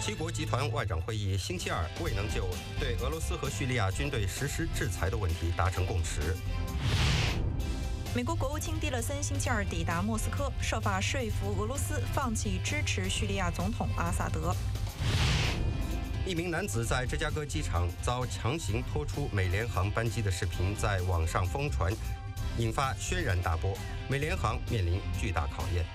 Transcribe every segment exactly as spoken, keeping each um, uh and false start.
七国集团外长会议星期二未能就对俄罗斯和叙利亚军队实施制裁的问题达成共识。 美国国务卿蒂勒森星期二抵达莫斯科，设法说服俄罗斯放弃支持叙利亚总统阿萨德。 一名男子在芝加哥机场遭强行拖出美联航班机的视频在网上疯传，引发轩然大波。美联航面临巨大考验。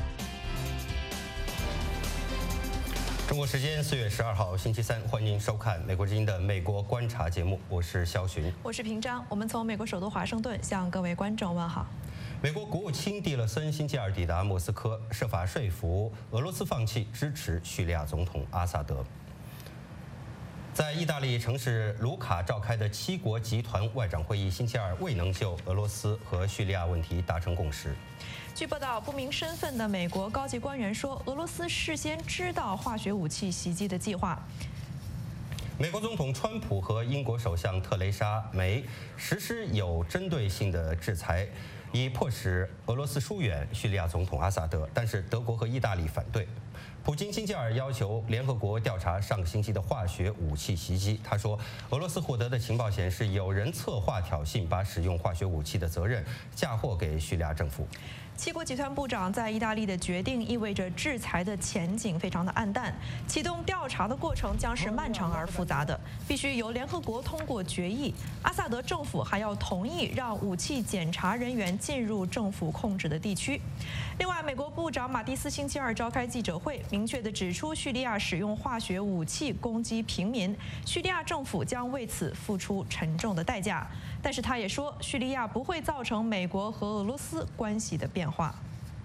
中国时间四月十二号星期三，欢迎收看美国之音的《美国观察》节目，我是肖寻， 我是平章。我们从美国首都华盛顿向各位观众问好。 美国国务卿蒂勒森星期二抵达莫斯科，设法说服俄罗斯放弃支持叙利亚总统阿萨德。在意大利城市卢卡召开的七国集团外长会议星期二未能就俄罗斯和叙利亚问题达成共识。 据报道，不明身份的美国高级官员说，俄罗斯事先知道化学武器袭击的计划。 美国总统川普和英国首相特蕾莎梅实施有针对性的制裁，以迫使俄罗斯疏远叙利亚总统阿萨德，但是德国和意大利反对。普京星期二要求联合国调查上个星期的化学武器袭击。他说，俄罗斯获得的情报显示，有人策划挑衅，把使用化学武器的责任嫁祸给叙利亚政府。 七国集团部长在意大利的决定意味着制裁的前景非常的暗淡，启动调查的过程将是漫长而复杂的，必须由联合国通过决议。阿萨德政府还要同意让武器检查人员进入政府控制的地区。另外，美国部长马蒂斯星期二召开记者会，明确地指出叙利亚使用化学武器攻击平民，叙利亚政府将为此付出沉重的代价。但是他也说，叙利亚不会造成美国和俄罗斯关系的变化。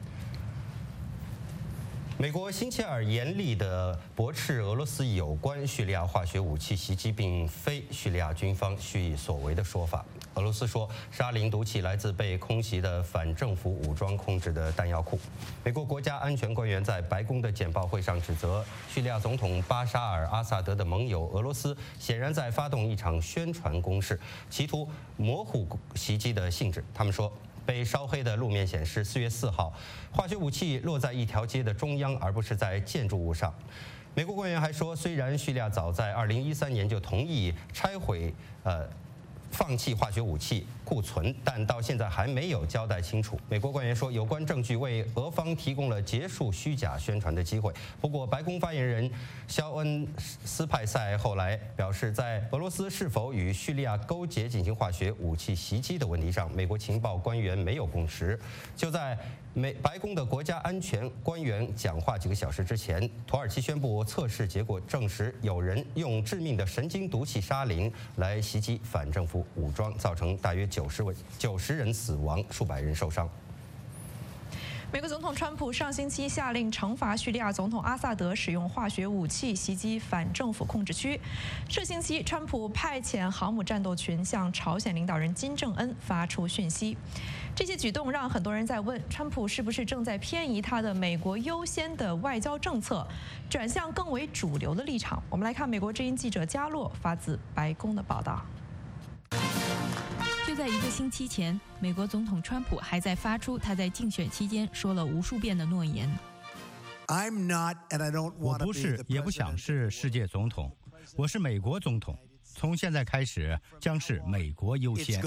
美国星期二严厉地驳斥俄罗斯有关叙利亚化学武器袭击并非叙利亚军方蓄意所为的说法。俄罗斯说，沙林毒气来自被空袭的反政府武装控制的弹药库。美国国家安全官员在白宫的简报会上指责叙利亚总统巴沙尔·阿萨德的盟友俄罗斯显然在发动一场宣传攻势，企图模糊袭击的性质。他们说，被烧黑的路面显示，四月四号，化学武器落在一条街的中央，而不是在建筑物上。美国官员还说，虽然叙利亚早在二零一三年就同意拆毁呃放弃化学武器库存，但到现在还没有交代清楚。美国官员说，有关证据为俄方提供了结束虚假宣传的机会。不过，白宫发言人肖恩斯派塞后来表示，在俄罗斯是否与叙利亚勾结进行化学武器袭击的问题上，美国情报官员没有共识。就在美白宫的国家安全官员讲话几个小时之前，土耳其宣布测试结果证实，有人用致命的神经毒气沙林来袭击反政府武装，造成大约九十位九十人死亡，数百人受伤。 美国总统川普上星期下令惩罚叙利亚总统阿萨德使用化学武器袭击反政府控制区。这星期，川普派遣航母战斗群向朝鲜领导人金正恩发出讯息。这些举动让很多人在问，川普是不是正在偏移他的美国优先的外交政策，转向更为主流的立场？我们来看美国之音记者加洛发自白宫的报道。 就在一个星期前，美国总统川普还在发出他在竞选期间说了无数遍的诺言。 我不是，也不想是世界总统，我是美国总统。从现在开始，将是美国优先。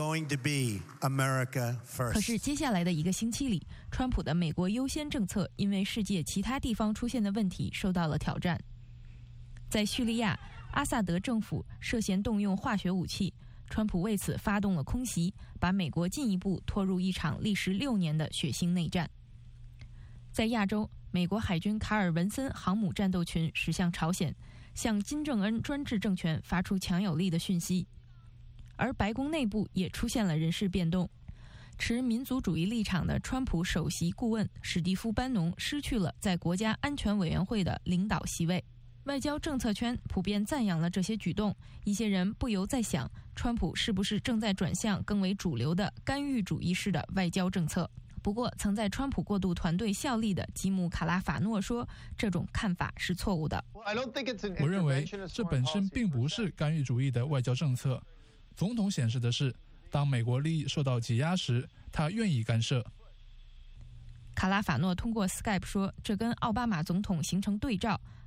可是接下来的一个星期里，川普的美国优先政策因为世界其他地方出现的问题受到了挑战。在叙利亚，阿萨德政府涉嫌动用化学武器。川普为此发动了空袭，把美国进一步拖入一场历时六年的血腥内战。在亚洲，美国海军卡尔文森航母战斗群驶向朝鲜，向金正恩专制政权发出强有力的讯息。而白宫内部也出现了人事变动，持民族主义立场的川普首席顾问史蒂夫·班农失去了在国家安全委员会的领导席位。外交政策圈普遍赞扬了这些举动，一些人不由在想，川普是不是正在转向更为主流的干预主义式的外交政策？不过，曾在川普过渡团队效力的吉姆·卡拉法诺说，这种看法是错误的。 我认为这本身并不是干预主义的外交政策。总统显示的是，当美国利益受到挤压时，他愿意干涉。 卡拉法诺通过 Skype 说，这跟奥巴马总统形成对照。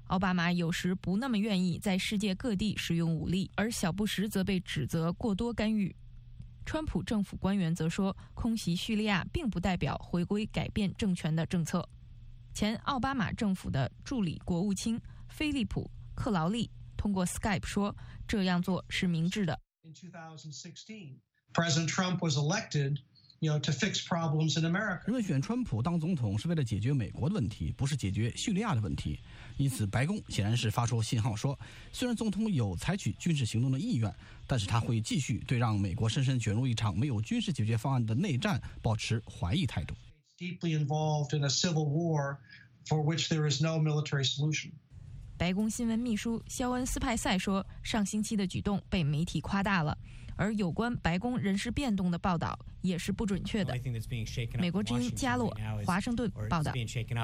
奥巴马有时不那么愿意在世界各地使用武力，而小布什则被指责过多干预。川普政府官员则说，空袭叙利亚并不代表回归改变政权的政策。前奥巴马政府的助理国务卿菲利普·克劳利通过 Skype 说，这样做是明智的。 President Trump was elected, you know, to fix problems in America. 人们选川普当总统是为了解决美国的问题，不是解决叙利亚的问题。因此，白宫显然是发出信号说，虽然总统有采取军事行动的意愿，但是他会继续对让美国深深卷入一场没有军事解决方案的内战保持怀疑态度。 Deeply involved in a civil war for which there is no military solution. 白宫新闻秘书肖恩斯派塞说，上星期的举动被媒体夸大了。而有关白宫人事变动的报道也是不准确的。美国之音加洛华盛顿报道。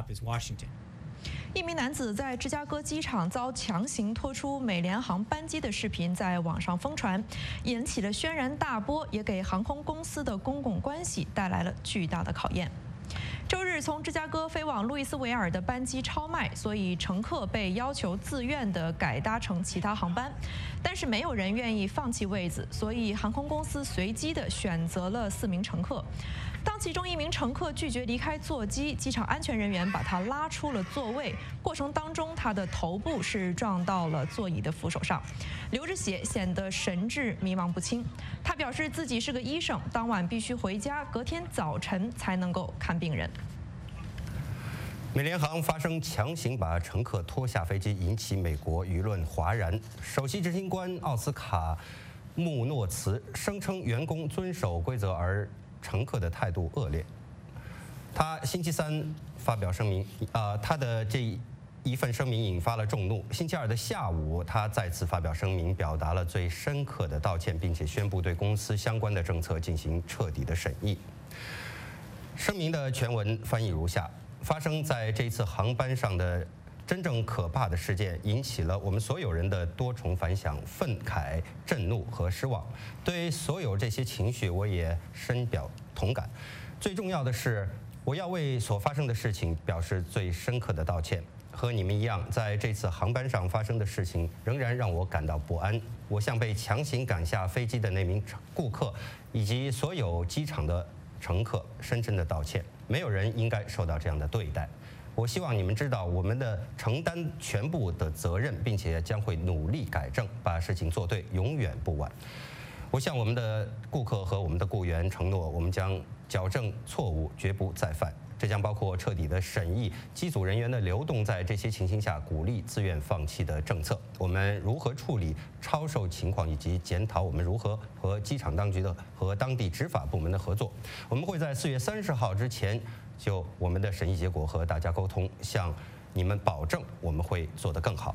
一名男子在芝加哥机场遭强行拖出美联航班机的视频在网上疯传，引起了轩然大波，也给航空公司的公共关系带来了巨大的考验。周日从芝加哥飞往路易斯维尔的班机超卖，所以乘客被要求自愿地改搭乘其他航班，但是没有人愿意放弃位子，所以航空公司随机地选择了四名乘客。当其中一名乘客拒绝离开座机，机场安全人员把他拉出了座位，过程当中他的头部是撞到了座椅的扶手上，流着血，显得神志迷茫不清。他表示自己是个医生，当晚必须回家，隔天早晨才能够看病人。 美联航发生强行把乘客拖下飞机，引起美国舆论哗然。首席执行官奥斯卡·穆诺茨声称员工遵守规则，而乘客的态度恶劣。他星期三发表声明，呃，他的这一份声明引发了众怒。星期二的下午，他再次发表声明，表达了最深刻的道歉，并且宣布对公司相关的政策进行彻底的审议。声明的全文翻译如下：发生在这次航班上的真正可怕的事件，引起了我们所有人的多重反响、愤慨、震怒和失望。对所有这些情绪，我也深表同感。最重要的是，我要为所发生的事情表示最深刻的道歉。和你们一样，在这次航班上发生的事情仍然让我感到不安。我向被强行赶下飞机的那名顾客以及所有机场的乘客深深的道歉。没有人应该受到这样的对待。我希望你们知道我们的承担全部的责任，并且将会努力改正，把事情做对，永远不晚。我向我们的顾客和我们的雇员承诺，我们将矫正错误，绝不再犯。这将包括彻底的审议机组人员的流动，在这些情形下鼓励自愿放弃的政策。我们如何处理超售情况，以及检讨我们如何和机场当局的和当地执法部门的合作。我们会在四月三十号之前就我们的审议结果和大家沟通，向你们保证我们会做得更好。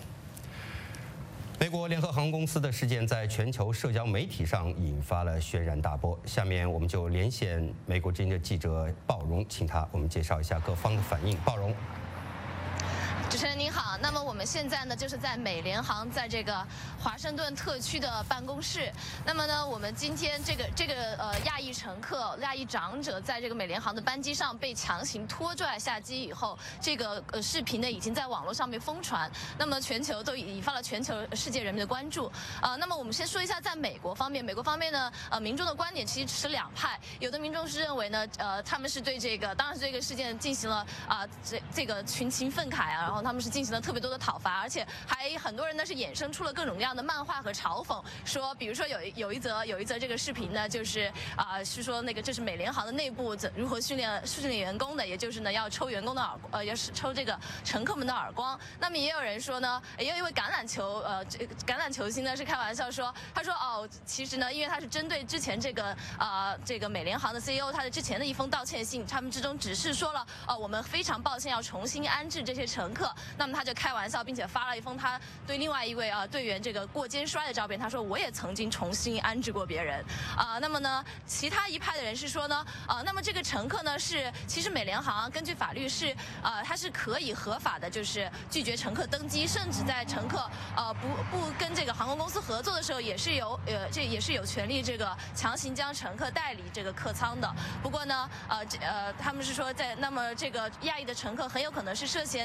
美国联合航空公司的事件在全球社交媒体上引发了轩然大波。下面我们就连线美国之音的记者鲍荣，请他我们介绍一下各方的反应。鲍荣。 主持人您好，那么我们现在呢就是在美联航在这个华盛顿特区的办公室。那么呢，我们今天这个这个呃亚裔乘客、亚裔长者在这个美联航的班机上被强行拖拽下机以后，这个呃视频呢已经在网络上面疯传，那么全球都引发了全球世界人民的关注。啊、呃，那么我们先说一下在美国方面，美国方面呢，呃民众的观点其实持两派，有的民众是认为呢，呃他们是对这个当然是这个事件进行了啊、呃、这这个群情愤慨啊，然后他们是进行了特别多的讨伐，而且还很多人呢是衍生出了各种各样的漫画和嘲讽，说比如说有有一则有一则这个视频呢，就是啊、呃、是说那个这是美联航的内部怎如何训练训练员工的，也就是呢要抽员工的耳呃要是抽这个乘客们的耳光。那么也有人说呢，也有一位橄榄球呃这个橄榄球星呢是开玩笑说，他说哦其实呢因为他是针对之前这个啊、呃、这个美联航的 C E O 他的之前的一封道歉信，他们之中只是说了哦我们非常抱歉要重新安置这些乘客。那么他就开玩笑，并且发了一封他对另外一位啊队员这个过肩摔的照片。他说我也曾经重新安置过别人啊。那么呢，其他一派的人是说呢，啊，那么这个乘客呢是其实美联航根据法律是啊，它是可以合法的，就是拒绝乘客登机，甚至在乘客呃不不跟这个航空公司合作的时候，也是有呃这也是有权利这个强行将乘客带离这个客舱的。不过呢，呃这呃他们是说在那么这个亚裔的乘客很有可能是涉嫌这个。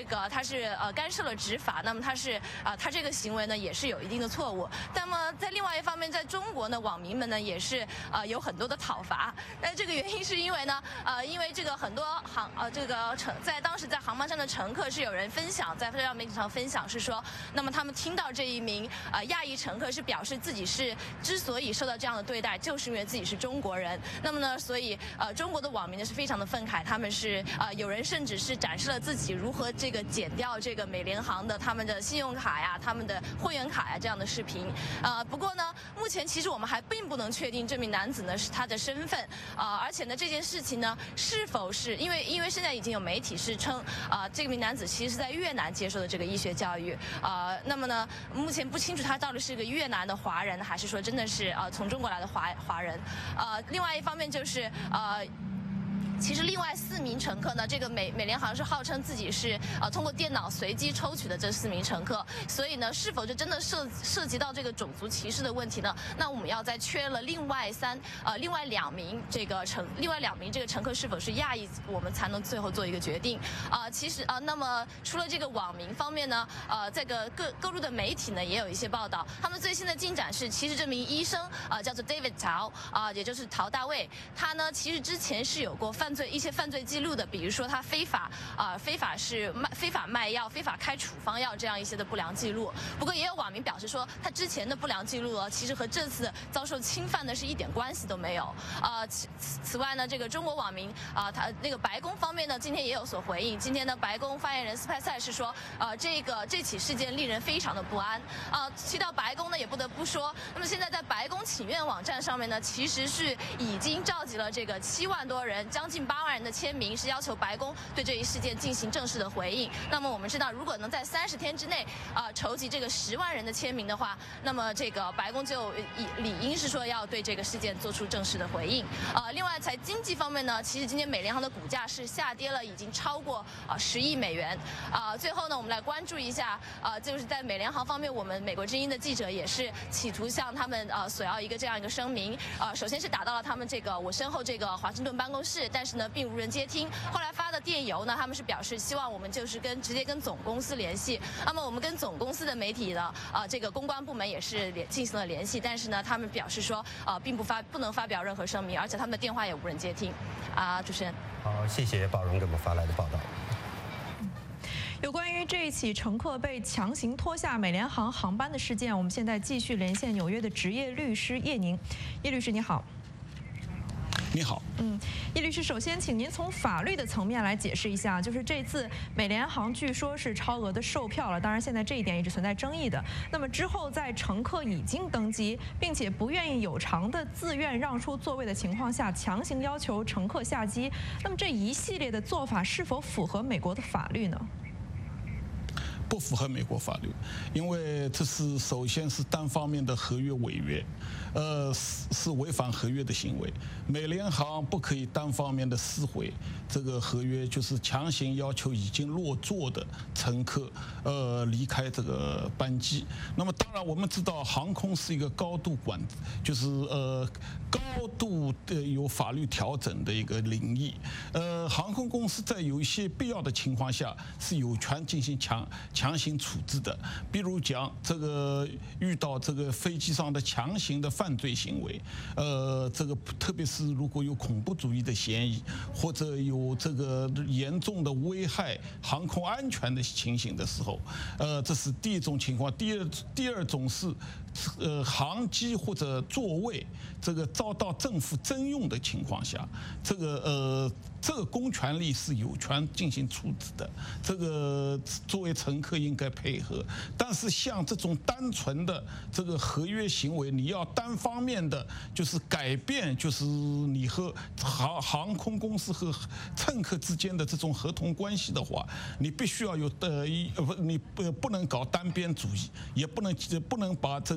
个他是呃干涉了执法，那么他是啊、呃、他这个行为呢也是有一定的错误。那么在另外一方面，在中国呢，网民们呢也是呃有很多的讨伐。那这个原因是因为呢呃因为这个很多航呃这个乘在当时在航班上的乘客是有人分享，在社交媒体上分享是说，那么他们听到这一名呃亚裔乘客是表示自己是之所以受到这样的对待，就是因为自己是中国人。那么呢，所以呃中国的网民呢是非常的愤慨，他们是呃有人甚至是展示了自己如何这个剪掉这个美联航的他们的信用卡呀、他们的会员卡呀这样的视频。呃，不过呢，目前其实我们还并不能确定这名男子呢是他的身份，呃，而且呢这件事情呢是否是因为因为现在已经有媒体是称啊、呃、这名男子其实是在越南接受的这个医学教育，呃，那么呢目前不清楚他到底是个越南的华人，还是说真的是呃从中国来的华华人。呃，另外一方面就是呃。其实另外四名乘客呢，这个美美联航是号称自己是呃通过电脑随机抽取的这四名乘客，所以呢，是否这真的涉涉及到这个种族歧视的问题呢？那我们要再确认了另外三呃另外两名这个乘另外两名这个乘客是否是亚裔，我们才能最后做一个决定。啊、呃，其实啊、呃，那么除了这个网民方面呢，呃，这个各各路的媒体呢也有一些报道，他们最新的进展是，其实这名医生啊、呃、叫做 David 陶啊、呃，也就是陶大卫，他呢其实之前是有过犯罪一些犯罪记录的，比如说他非法啊、呃、非法是卖非法卖药、非法开处方药这样一些的不良记录。不过也有网民表示说，他之前的不良记录啊，其实和这次遭受侵犯的是一点关系都没有。啊、呃，此此外呢，这个中国网民啊、呃，他那个白宫方面呢，今天也有所回应。今天呢，白宫发言人斯派塞是说，呃，这个这起事件令人非常的不安。啊、呃，提到白宫呢，也不得不说，那么现在在白宫请愿网站上面呢，其实是已经召集了这个七万多人，将近八万人的签名，是要求白宫对这一事件进行正式的回应。那么我们知道，如果能在三十天之内啊、呃、筹集这个十万人的签名的话，那么这个白宫就理应是说要对这个事件做出正式的回应。呃，另外在经济方面呢，其实今天美联航的股价是下跌了，已经超过啊十亿美元。啊、呃，最后呢，我们来关注一下啊、呃，就是在美联航方面，我们美国之音的记者也是企图向他们呃索要一个这样一个声明。呃，首先是打到了他们这个我身后这个华盛顿办公室，但是呢并无人接听。后来发的电邮呢，他们是表示希望我们就是跟直接跟总公司联系。那么我们跟总公司的媒体的啊、呃、这个公关部门也是联进行了联系，但是呢他们表示说呃并不发不能发表任何声明，而且他们的电话也无人接听。啊、呃，主持人。 好，谢谢宝荣给我们发来的报道。 有关于这一起乘客被强行拖下美联航航班的事件，我们现在继续连线纽约的职业律师叶宁。叶律师你好。 你好， 嗯，叶律师，首先请您从法律的层面来解释一下，就是这次美联航据说是超额的售票了，当然现在这一点一直存在争议的。那么之后在乘客已经登机，并且不愿意有偿的自愿让出座位的情况下，强行要求乘客下机，那么这一系列的做法是否符合美国的法律呢？ 不符合美国法律，因为这是首先是单方面的合约违约，呃，是是违反合约的行为。美联航不可以单方面的撕毁这个合约，就是强行要求已经落座的乘客呃离开这个班机。那么当然我们知道，航空是一个高度管，就是呃高度的有法律调整的一个领域。呃，航空公司在有一些必要的情况下是有权进行强。强行处置的，比如讲这个遇到这个飞机上的强行的犯罪行为，呃，这个特别是如果有恐怖主义的嫌疑，或者有这个严重的危害航空安全的情形的时候，呃，这是第一种情况。第二第二种是，呃，航机或者座位这个遭到政府征用的情况下，这个呃。这个公权力是有权进行处置的，这个作为乘客应该配合。但是像这种单纯的这个合约行为，你要单方面的就是改变，就是你和航航空公司和乘客之间的这种合同关系的话，你必须要有呃一不你不不能搞单边主义，也不能不能把这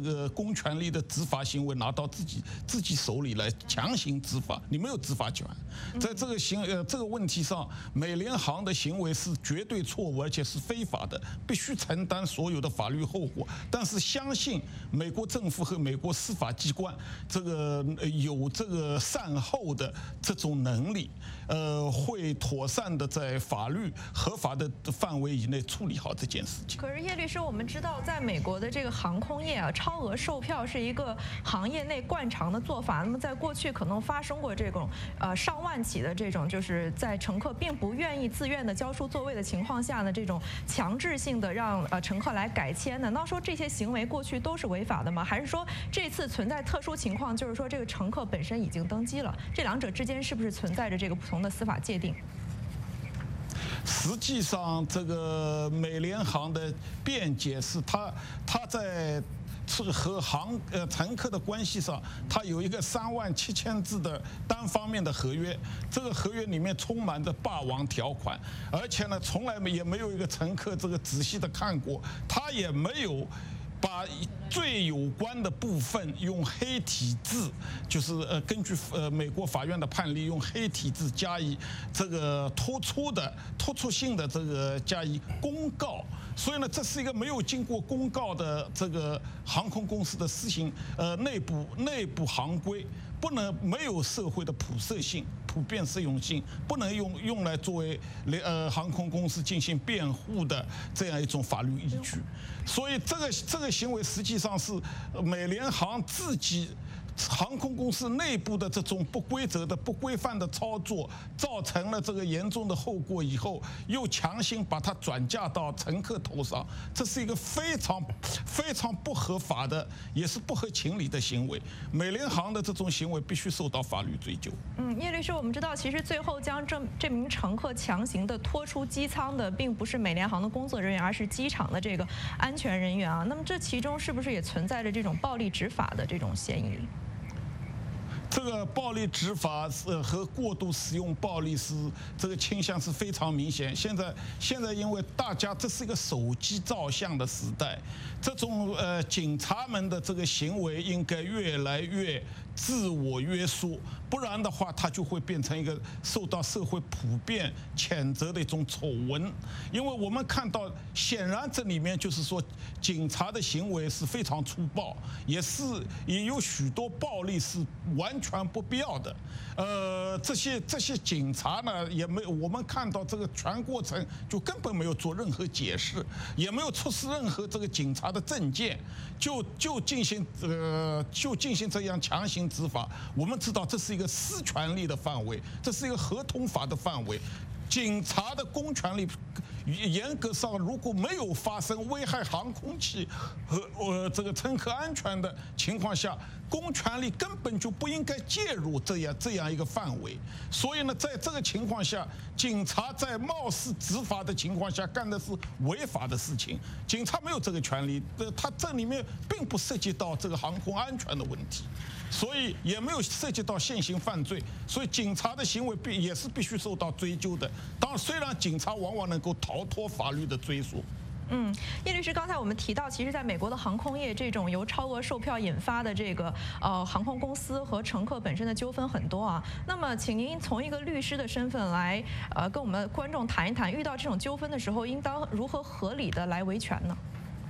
个公权力的执法行为拿到自己自己手里来强行执法，你没有执法权。在这个行呃这个问题上，美联航的行为是绝对错误，而且是非法的，必须承担所有的法律后果。但是相信美国政府和美国司法机关这个有这个善后的这种能力，呃，会妥善的在法律合法的范围以内处理好这件事情。 可是叶律师，我们知道，在美国的这个航空业啊，超额售票是一个行业内惯常的做法。那么在过去可能发生过这种呃上万起的这种，就是在乘客并不愿意自愿的交出座位的情况下呢，这种强制性的让呃乘客来改签。难道说这些行为过去都是违法的吗？还是说这次存在特殊情况，就是说这个乘客本身已经登机了？这两者之间是不是存在着这个不同的司法界定？ 实际上，这个美联航的辩解是他他在和航呃乘客的关系上，他有一个三万七千字的单方面的合约，这个合约里面充满着霸王条款，而且呢，从来也没有一个乘客这个仔细的看过，他也没有把最有关的部分用黑体字，就是呃根据呃美国法院的判例，用黑体字加以这个突出的突出性的这个加以公告。所以呢，这是一个没有经过公告的这个航空公司的私行呃内部内部行规，不能没有社会的普适性、普遍适用性，不能用用来作为呃航空公司进行辩护的这样一种法律依据。所以这个这个行为实际上是美联航自己航空公司内部的这种不规则的、不规范的操作，造成了这个严重的后果以后，又强行把它转嫁到乘客头上，这是一个非常非常不合法的，也是不合情理的行为。美联航的这种行为必须受到法律追究。 嗯，叶律师，我们知道，其实最后将这这名乘客强行的拖出机舱的，并不是美联航的工作人员，而是机场的这个安全人员啊。那么这其中是不是也存在着这种暴力执法的这种嫌疑？ 这个暴力执法是和过度使用暴力是这个倾向是非常明显。现在现在因为大家这是一个手机照相的时代，这种呃警察们的这个行为应该越来越自我约束，不然的话它就会变成一个受到社会普遍谴责的一种丑闻。因为我们看到，显然这里面就是说警察的行为是非常粗暴，也是也有许多暴力是完全不必要的。呃，这些这些警察呢，也没有我们看到这个全过程就根本没有做任何解释，也没有出示任何这个警察的证件，就就进行呃就进行这样强行执法。我们知道这是一个私权力的范围，这是一个合同法的范围。警察的公权力严格上如果没有发生危害航空器和呃这个乘客安全的情况下，公权力根本就不应该介入这样这样一个范围。所以呢，在这个情况下，警察在貌似执法的情况下干的是违法的事情。警察没有这个权利，呃，他这里面并不涉及到这个航空安全的问题，所以也没有涉及到现行犯罪，所以警察的行为必也是必须受到追究的。当然，虽然警察往往能够逃脱法律的追溯。 嗯，叶律师，刚才我们提到，其实在美国的航空业，这种由超额售票引发的这个呃航空公司和乘客本身的纠纷很多啊。那么，请您从一个律师的身份来呃跟我们观众谈一谈，遇到这种纠纷的时候，应当如何合理的来维权呢？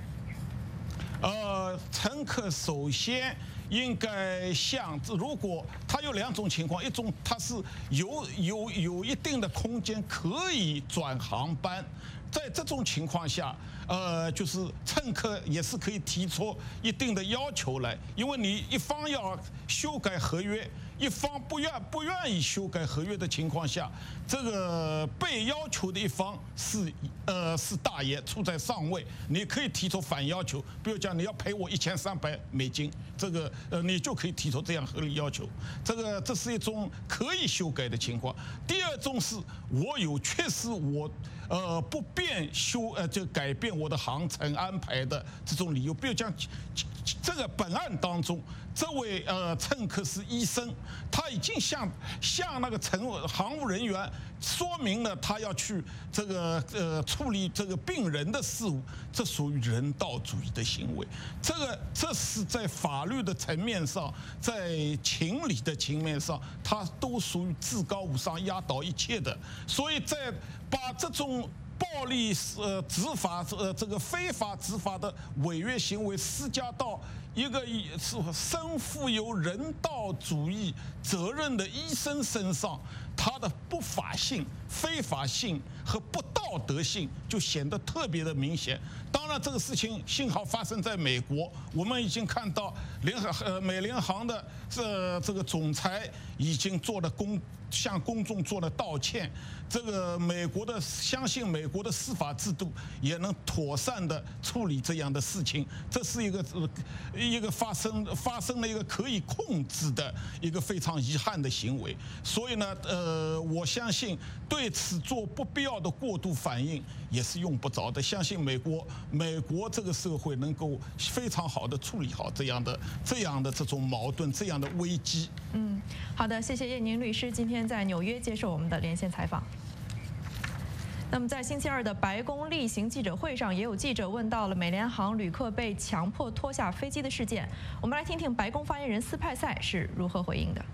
呃，乘客首先应该向，如果他有两种情况，一种他是有有有一定的空间可以转航班，在这种情况下，呃，就是乘客也是可以提出一定的要求来，因为你一方要修改合约，一方不愿不愿意修改合约的情况下，这个被要求的一方是呃是大爷处在上位，你可以提出反要求，比如讲你要赔我一千三百美金，这个呃你就可以提出这样合理要求，这个这是一种可以修改的情况。第二种是我有确实我呃不便修呃就改变我的航程安排的这种理由，比如讲这这个本案当中，这位呃乘客是医生，他已经向向那个乘航务人员说明了他要去这个呃处理这个病人的事务，这属于人道主义的行为。这个这是在法律的层面上，在情理的层面上，它都属于至高无上、压倒一切的。所以在把这种暴力呃执法呃这个非法执法的违约行为施加到一个是身负有人道主义责任的医生身上，他的不法性、非法性和不道德性就显得特别的明显。当然，这个事情幸好发生在美国，我们已经看到联合呃美联航的这这个总裁已经做了公向公众做了道歉。这个美国的相信美国的司法制度也能妥善的处理这样的事情，这是一个呃一个发生发生了一个可以控制的一个非常遗憾的行为。所以呢，呃，我相信对此做不必要的过度反应也是用不着的。相信美国美国这个社会能够非常好的处理好这样的这样的这种矛盾、这样的危机。 嗯，好的，谢谢叶宁律师今天在纽约接受我们的连线采访。那么在星期二的白宫例行记者会上，也有记者问到了美联航旅客被强迫脱下飞机的事件。我们来听听白宫发言人斯派塞是如何回应的。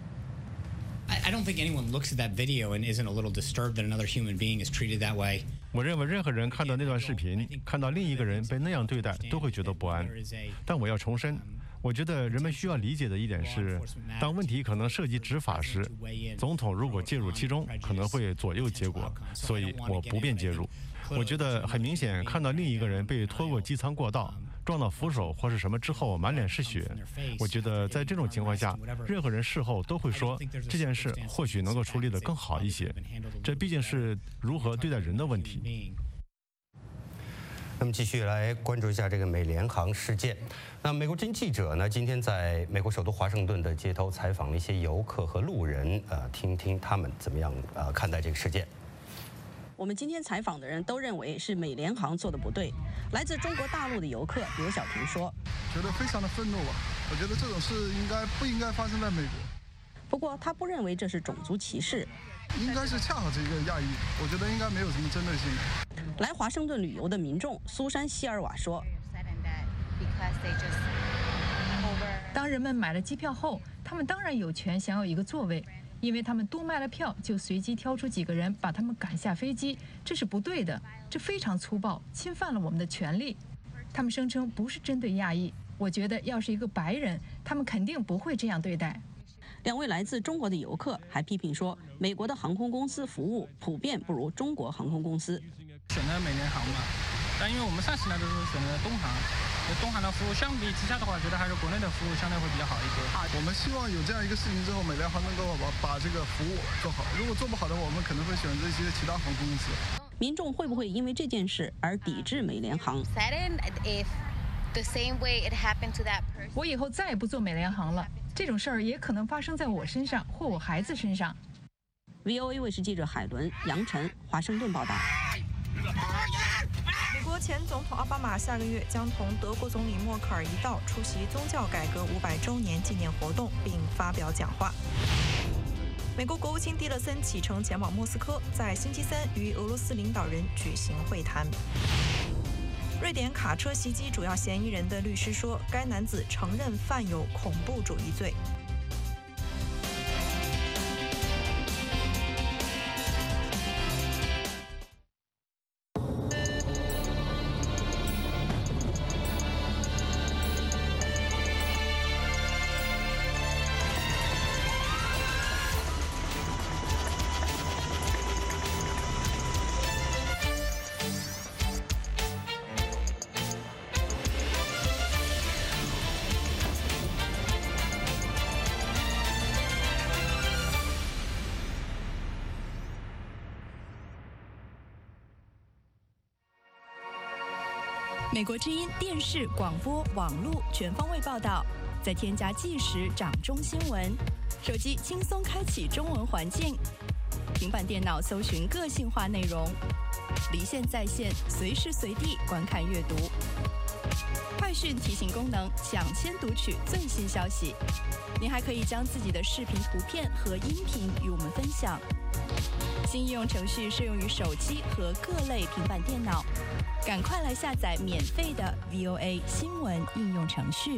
I don't think anyone looks at that video and isn't a little disturbed that another human being is treated that way. 我认为任何人看到那段视频，看到另一个人被那样对待，都会觉得不安。但我要重申，我觉得人们需要理解的一点是，当问题可能涉及执法时，总统如果介入其中，可能会左右结果，所以我不便介入。我觉得很明显，看到另一个人被拖过机舱过道，撞到扶手或是什么之后满脸是血，我觉得在这种情况下，任何人事后都会说这件事或许能够处理得更好一些。这毕竟是如何对待人的问题。 那么继续来关注一下这个美联航事件。那美国之音记者呢，今天在美国首都华盛顿的街头采访了一些游客和路人，呃，听听他们怎么样呃看待这个事件。 我们今天采访的人都认为是美联航做的不对。来自中国大陆的游客刘晓婷说：“ 觉得非常的愤怒吧，我觉得这种事应该不应该发生在美国。 不过他不认为这是种族歧视， 应该是恰好是一个亚裔，我觉得应该没有什么针对性。” 来华盛顿旅游的民众苏珊希尔瓦说：“ 当人们买了机票后，他们当然有权享有一个座位。”因为他们多卖了票，就随机挑出几个人把他们赶下飞机，这是不对的，这非常粗暴，侵犯了我们的权利。他们声称不是针对亚裔，我觉得要是一个白人，他们肯定不会这样对待。 两位来自中国的游客还批评说，美国的航空公司服务普遍不如中国航空公司。 选择美联航嘛，但因为我们上次来都是选择东航。东航的服务相比之下的话，觉得还是国内的服务相对会比较好一些。 我们希望有这样一个事情之后，美联航能够把把这个服务做好。如果做不好的话，我们可能会选择一些其他航空公司。 民众会不会因为这件事而抵制美联航？ 我以后再也不坐美联航了。这种事儿也可能发生在我身上或我孩子身上。 V O A 卫视记者海伦、杨晨，华盛顿报道。 美国前总统奥巴马下个月将同德国总理默克尔一道出席宗教改革五百周年纪念活动，并发表讲话。美国国务卿蒂勒森启程前往莫斯科，在星期三与俄罗斯领导人举行会谈。瑞典卡车袭击主要嫌疑人的律师说，该男子承认犯有恐怖主义罪。 美国之音电视、广播、网络全方位报道，再添加即时掌中新闻，手机轻松开启中文环境，平板电脑搜寻个性化内容，离线在线，随时随地观看阅读。 快讯提醒功能，抢先读取最新消息。您还可以将自己的视频、图片和音频与我们分享。新应用程序适用于手机和各类平板电脑，赶快来下载免费的 V O A 新闻应用程序。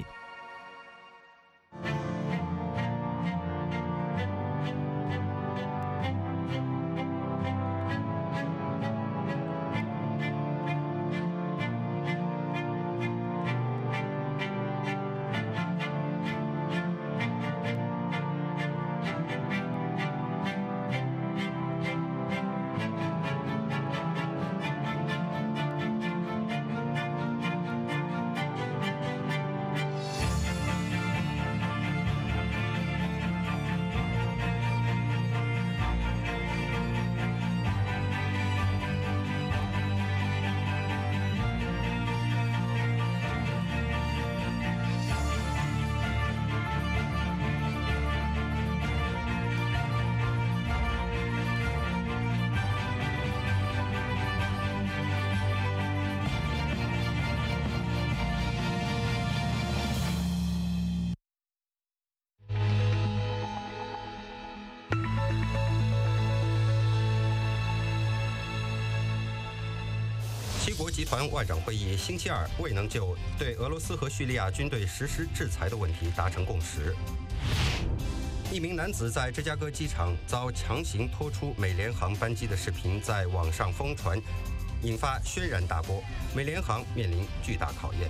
七国集团外长会议星期二未能就对俄罗斯和叙利亚军队实施制裁的问题达成共识。一名男子在芝加哥机场遭强行拖出美联航班机的视频在网上疯传，引发轩然大波。美联航面临巨大考验。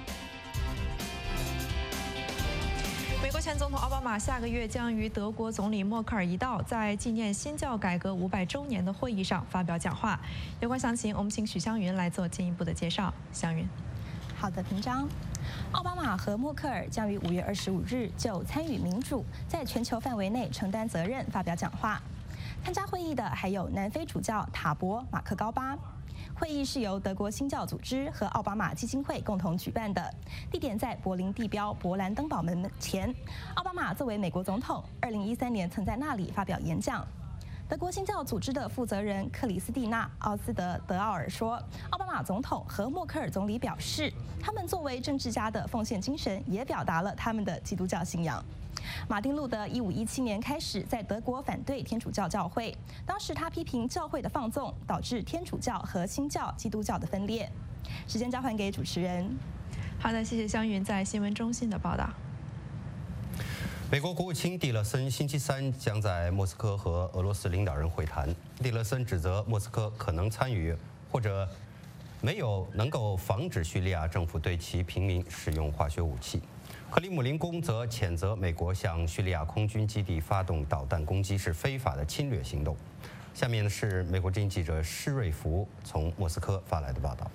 美国前总统奥巴马下个月将与德国总理默克尔一道，在纪念新教改革五百周年的会议上发表讲话。有关详情，我们请许湘云来做进一步的介绍。湘云， 好的，平章。奥巴马和默克尔将于五月二十五日就参与民主在全球范围内承担责任发表讲话。参加会议的还有南非主教塔博马克高巴。会议是由德国新教组织和奥巴马基金会共同举办的，地点在柏林地标勃兰登堡门前。奥巴马作为美国总统，二零一三年曾在那里发表演讲。德国新教组织的负责人克里斯蒂娜·奥斯德德奥尔说，奥巴马总统和默克尔总理表示，他们作为政治家的奉献精神也表达了他们的基督教信仰。马丁路德一五一七年开始在德国反对天主教教会，当时他批评教会的放纵导致天主教和新教基督教的分裂。时间交还给主持人。 好的，谢谢湘云在新闻中心的报道。 美国国务卿蒂勒森星期三将在莫斯科和俄罗斯领导人会谈。蒂勒森指责莫斯科可能参与或者没有能够防止叙利亚政府对其平民使用化学武器。克里姆林宫则谴责美国向叙利亚空军基地发动导弹攻击是非法的侵略行动。下面是美国之音记者施瑞福从莫斯科发来的报道。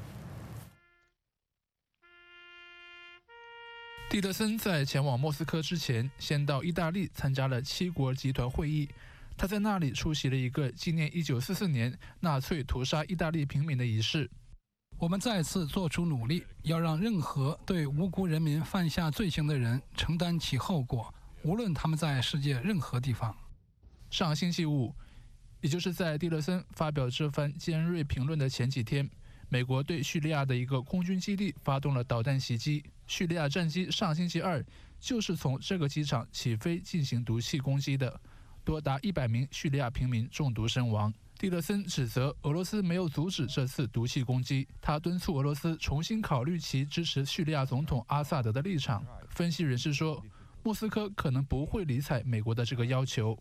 蒂勒森在前往莫斯科之前，先到意大利参加了七国集团会议。他在那里出席了一个纪念一九四四年纳粹屠杀意大利平民的仪式。 我们再次做出努力，要让任何对无辜人民犯下罪行的人承担其后果，无论他们在世界任何地方。 上星期五，也就是在蒂勒森发表这番尖锐评论的前几天，美国对叙利亚的一个空军基地发动了导弹袭击。叙利亚战机上星期二就是从这个机场起飞进行毒气攻击的，多达一百名叙利亚平民中毒身亡。蒂勒森指责俄罗斯没有阻止这次毒气攻击，他敦促俄罗斯重新考虑其支持叙利亚总统阿萨德的立场。分析人士说，莫斯科可能不会理睬美国的这个要求。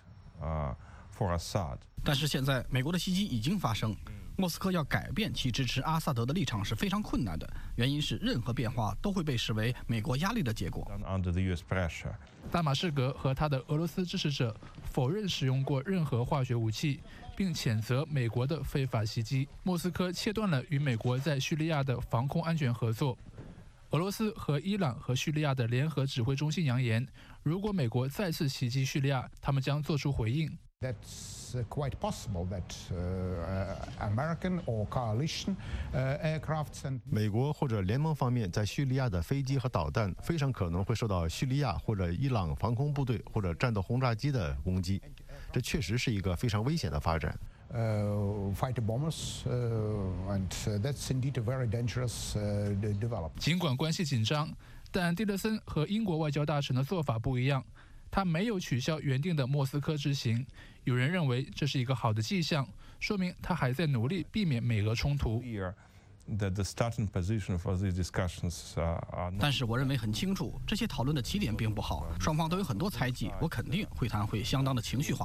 但是现在美国的袭击已经发生，莫斯科要改变其支持阿萨德的立场是非常困难的，原因是任何变化都会被视为美国压力的结果。 大马士革和他的俄罗斯支持者否认使用过任何化学武器，并谴责美国的非法袭击。莫斯科切断了与美国在叙利亚的防空安全合作。俄罗斯和伊朗和叙利亚的联合指挥中心扬言，如果美国再次袭击叙利亚，他们将做出回应。 That's quite possible that uh, American or coalition uh, aircrafts and 美国或者联盟方面在叙利亚的飞机和导弹非常可能会受到叙利亚或者伊朗防空部队或者战斗轰炸机的攻击，这确实是一个非常危险的发展。 uh, fighter bombers, uh, and uh, that's indeed a very dangerous uh, development. 尽管关系紧张，但蒂勒森和英国外交大臣的做法不一样，他没有取消原定的莫斯科之行。有人认为这是一个好的迹象，说明他还在努力避免美俄冲突。 但是我认为很清楚，这些讨论的起点并不好，双方都有很多猜忌，我肯定会谈会相当的情绪化。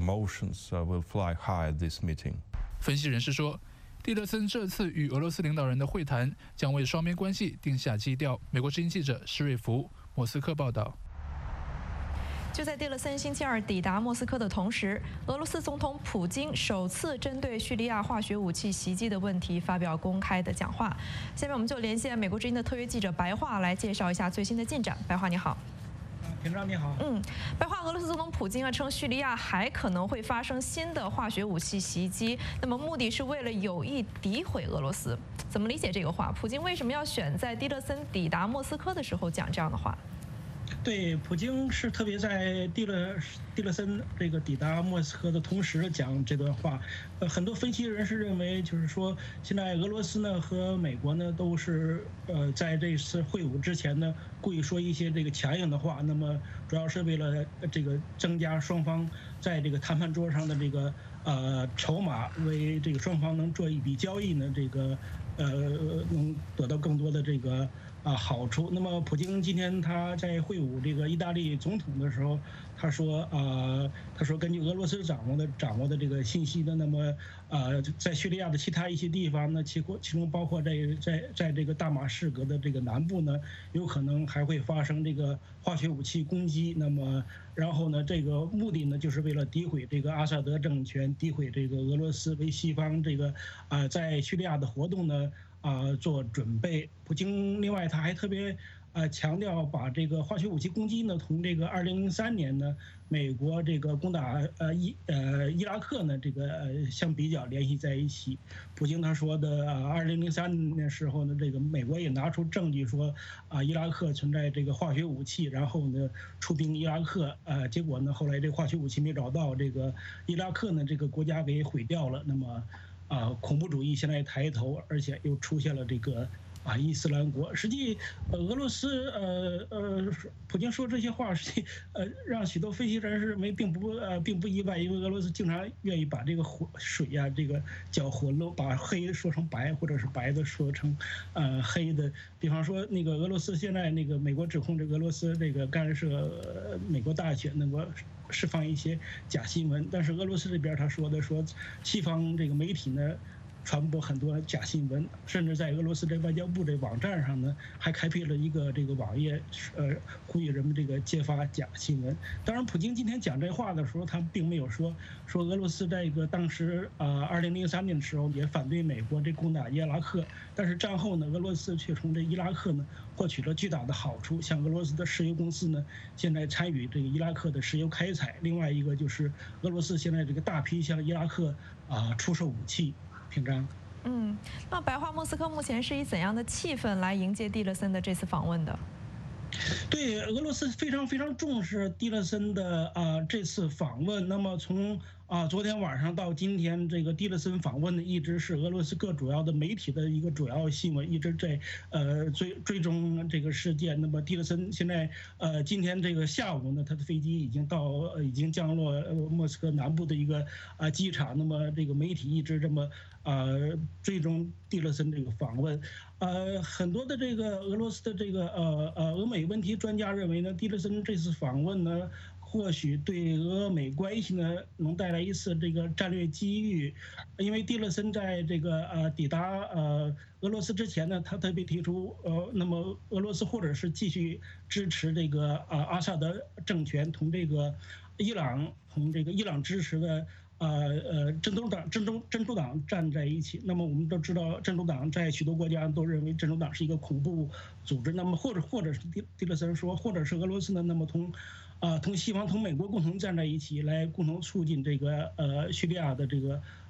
分析人士说，蒂勒森这次与俄罗斯领导人的会谈将为双边关系定下基调。美国之音记者施瑞福，莫斯科报道。 就在蒂勒森星期二抵达莫斯科的同时，俄罗斯总统普京首次针对叙利亚化学武器袭击的问题发表公开的讲话。下面我们就连线美国之音的特约记者白桦来介绍一下最新的进展。白桦你好。 平常你好。 嗯，白桦，俄罗斯总统普京啊称叙利亚还可能会发生新的化学武器袭击，那么目的是为了有意诋毁俄罗斯。怎么理解这个话？普京为什么要选在蒂勒森抵达莫斯科的时候讲这样的话？ 对，普京是特别在蒂勒蒂勒森这个抵达莫斯科的同时讲这段话。呃，很多分析人士认为，就是说现在俄罗斯呢和美国呢都是呃在这次会晤之前呢故意说一些这个强硬的话，那么主要是为了这个增加双方在这个谈判桌上的这个呃筹码，为这个双方能做一笔交易呢这个呃能得到更多的这个。啊，好处。那么，普京今天他在会晤这个意大利总统的时候，他说啊，他说根据俄罗斯掌握的掌握的这个信息呢，那么呃，在叙利亚的其他一些地方呢，其其中包括在在在这个大马士革的这个南部呢，有可能还会发生这个化学武器攻击。那么，然后呢，这个目的呢，就是为了诋毁这个阿萨德政权，诋毁这个俄罗斯，为西方这个啊、呃、在叙利亚的活动呢。啊、呃，做准备。普京另外他还特别呃强调，把这个化学武器攻击呢，同这个二零零三年呢，美国这个攻打呃伊呃伊拉克呢，这个呃相比较联系在一起。普京他说的，二零零三年的时候呢，这个美国也拿出证据说啊，伊拉克存在这个化学武器，然后呢出兵伊拉克，呃，结果呢后来这个化学武器没找到，这个伊拉克呢这个国家给毁掉了。那么。啊，恐怖主义现在抬头，而且又出现了这个啊伊斯兰国。实际，呃，俄罗斯呃呃，普京说这些话，实际呃让许多分析人士认为并不呃并不意外，因为俄罗斯经常愿意把这个混水呀、啊、这个搅混了，把黑说成白，或者是白的说成呃黑的。比方说，那个俄罗斯现在那个美国指控这个俄罗斯这个干涉美国大选，能够释放一些假新闻，但是俄罗斯这边他说的说，西方这个媒体呢传播很多假新闻，甚至在俄罗斯这外交部这网站上呢还开辟了一个这个网页，呃，呼吁人们这个揭发假新闻。当然，普京今天讲这话的时候，他并没有说说俄罗斯在一个当时啊二零零三年的时候也反对美国这攻打伊拉克，但是战后呢，俄罗斯却从这伊拉克呢获取了巨大的好处，像俄罗斯的石油公司呢现在参与这个伊拉克的石油开采，另外一个就是俄罗斯现在这个大批向伊拉克啊出售武器。平章。 嗯，那白桦莫斯科目前是以怎样的气氛来迎接蒂勒森的这次访问的？ 对，俄罗斯非常非常重视蒂勒森的啊、呃、这次访问。那么从啊、呃、昨天晚上到今天，这个蒂勒森访问呢，一直是俄罗斯各主要的媒体的一个主要新闻，一直在呃追追踪这个事件。那么蒂勒森现在呃今天这个下午呢，他的飞机已经到、呃、已经降落莫斯科南部的一个啊、呃、机场。那么这个媒体一直这么呃追踪蒂勒森这个访问。呃，很多的这个俄罗斯的这个呃呃俄美问题专家认为呢，蒂勒森这次访问呢，或许对俄美关系呢能带来一次这个战略机遇，因为蒂勒森在这个呃抵达呃俄罗斯之前呢，他特别提出呃，那么俄罗斯或者是继续支持这个呃阿萨德政权同这个伊朗同这个伊朗支持的。呃呃，真主党、真主真主党站在一起。那么我们都知道，真主党在许多国家都认为真主党是一个恐怖组织。那么或者或者是蒂蒂勒森说，或者是俄罗斯呢，那么同啊、呃、同西方、同美国共同站在一起，来共同促进这个呃叙利亚的这个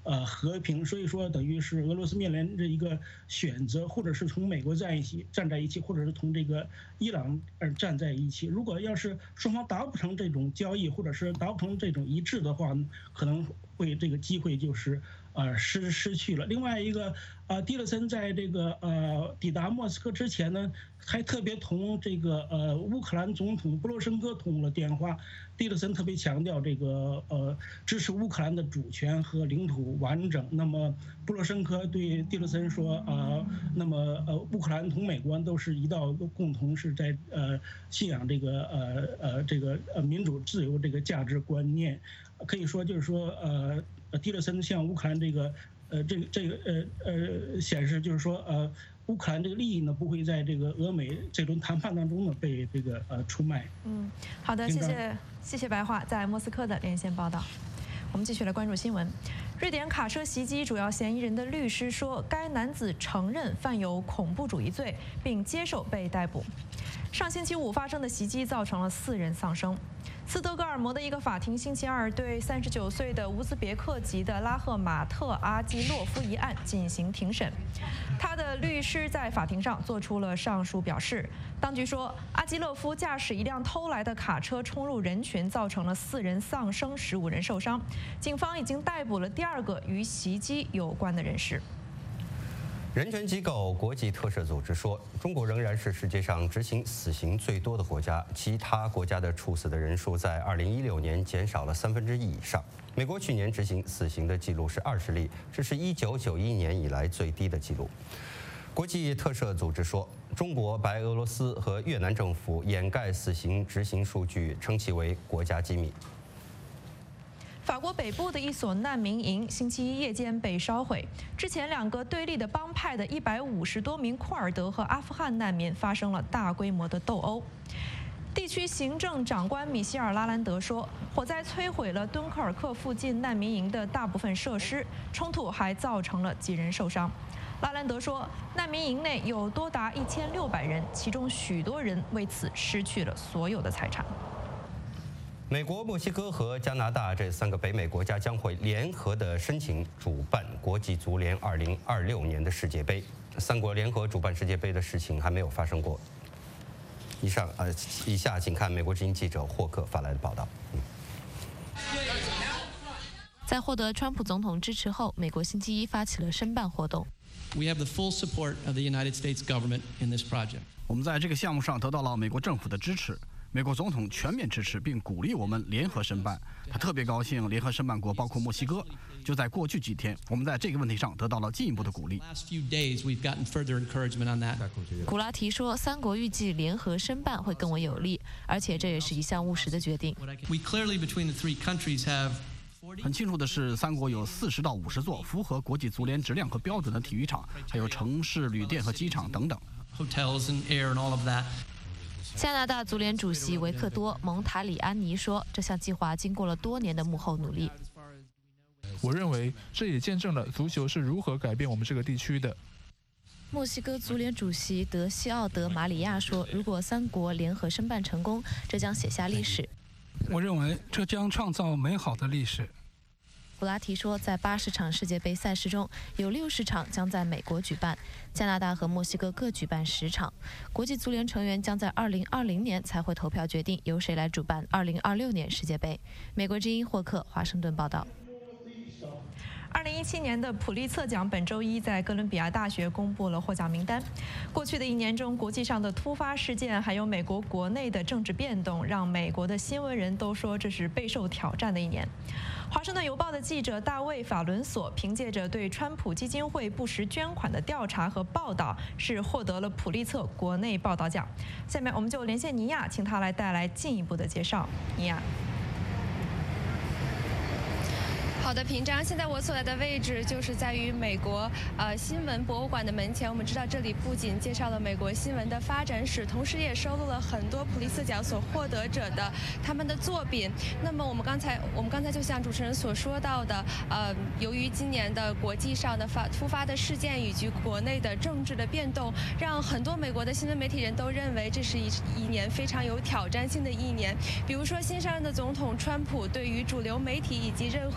呃和平，所以说等于是俄罗斯面临着一个选择，或者是同美国在一起站在一起，或者是同这个伊朗而站在一起。如果要是双方达不成这种交易，或者是达不成这种一致的话，可能会这个机会就是呃失失去了。另外一个呃蒂勒森在这个呃抵达莫斯科之前呢，还特别同这个呃乌克兰总统波罗申科通了电话。蒂勒森特别强调这个呃支持乌克兰的主权和领土完整。那么波罗申科对蒂勒森说啊、呃，那么呃乌克兰同美国都是一道共同是在呃信仰这个呃呃这个呃民主自由这个价值观念。可以说就是说呃蒂勒森向乌克兰这个呃这个这个呃呃显示就是说呃。乌克兰这个利益呢，不会在这个俄美这轮谈判当中呢被这个呃出卖。 嗯，好的，谢谢谢谢白桦在莫斯科的连线报道。我们继续来关注新闻。瑞典卡车袭击主要嫌疑人的律师说，该男子承认犯有恐怖主义罪，并接受被逮捕。上星期五发生的袭击造成了四人丧生。斯德哥尔摩的一个法庭星期二对三十九岁的乌兹别克籍的拉赫马特阿基洛夫一案进行庭审。他的律师在法庭上做出了上述表示。当局说，阿基洛夫驾驶一辆偷来的卡车冲入人群，造成了四人丧生、十五人受伤。警方已经逮捕了第二个与袭击有关的人士。 人权机构国际特赦组织说，中国仍然是世界上执行死刑最多的国家，其他国家的处死的人数在二零一六年减少了三分之一以上。美国去年执行死刑的记录是二十例，这是一九九一年以来最低的记录。国际特赦组织说，中国、白俄罗斯和越南政府掩盖死刑执行数据，称其为国家机密。 法国北部的一所难民营星期一夜间被烧毁。之前，两个对立的帮派的一百五十多名库尔德和阿富汗难民发生了大规模的斗殴。地区行政长官米歇尔·拉兰德说，火灾摧毁了敦刻尔克附近难民营的大部分设施，冲突还造成了几人受伤。拉兰德说，难民营内有多达一千六百人，其中许多人为此失去了所有的财产。 美国、墨西哥和加拿大这三个北美国家将会联合的申请主办国际足联二零二六年的世界杯。三国联合主办世界杯的事情还没有发生过。以上呃，以下请看美国之音记者霍克发来的报道。嗯在获得川普总统支持后，美国星期一发起了申办活动。 We have the full support of the United States government in this project. 我们在这个项目上得到了美国政府的支持。美国总统全面支持并鼓励我们联合申办，他特别高兴联合申办国包括墨西哥。就在过去几天，我们在这个问题上得到了进一步的鼓励。 古拉提说，三国预计联合申办会更为有利，而且这也是一项务实的决定。 很清楚的是，三国有四十到五十座符合国际足联质量和标准的体育场，还有城市旅店和机场等等。 加拿大足联主席维克多·蒙塔里安尼说，这项计划经过了多年的幕后努力。 我认为这也见证了足球是如何改变我们这个地区的。 墨西哥足联主席德西奥德·马里亚说，如果三国联合申办成功，这将写下历史。 我认为这将创造美好的历史。 古拉提说，在八十场世界杯赛事中，有六十场将在美国举办，加拿大和墨西哥各举办十场。国际足联成员将在二零二零年才会投票决定由谁来主办二零二六年世界杯。美国之音霍克华盛顿报道。 二零一七年的普利策奖本周一在哥伦比亚大学公布了获奖名单。过去的一年中，国际上的突发事件，还有美国国内的政治变动，让美国的新闻人都说这是备受挑战的一年。华盛顿邮报的记者大卫·法伦索凭借着对川普基金会不实捐款的调查和报道，是获得了普利策国内报道奖。下面我们就连线尼亚，请他来带来进一步的介绍。尼亚。 好的，平章，现在我所在的位置就是在于美国呃新闻博物馆的门前。我们知道这里不仅介绍了美国新闻的发展史，同时也收录了很多普利策奖所获得者的他们的作品。那么我们刚才我们刚才就像主持人所说到的，呃，由于今年的国际上的发突发的事件以及国内的政治的变动，让很多美国的新闻媒体人都认为这是一一年非常有挑战性的一年。比如说新上任的总统川普对于主流媒体以及任何对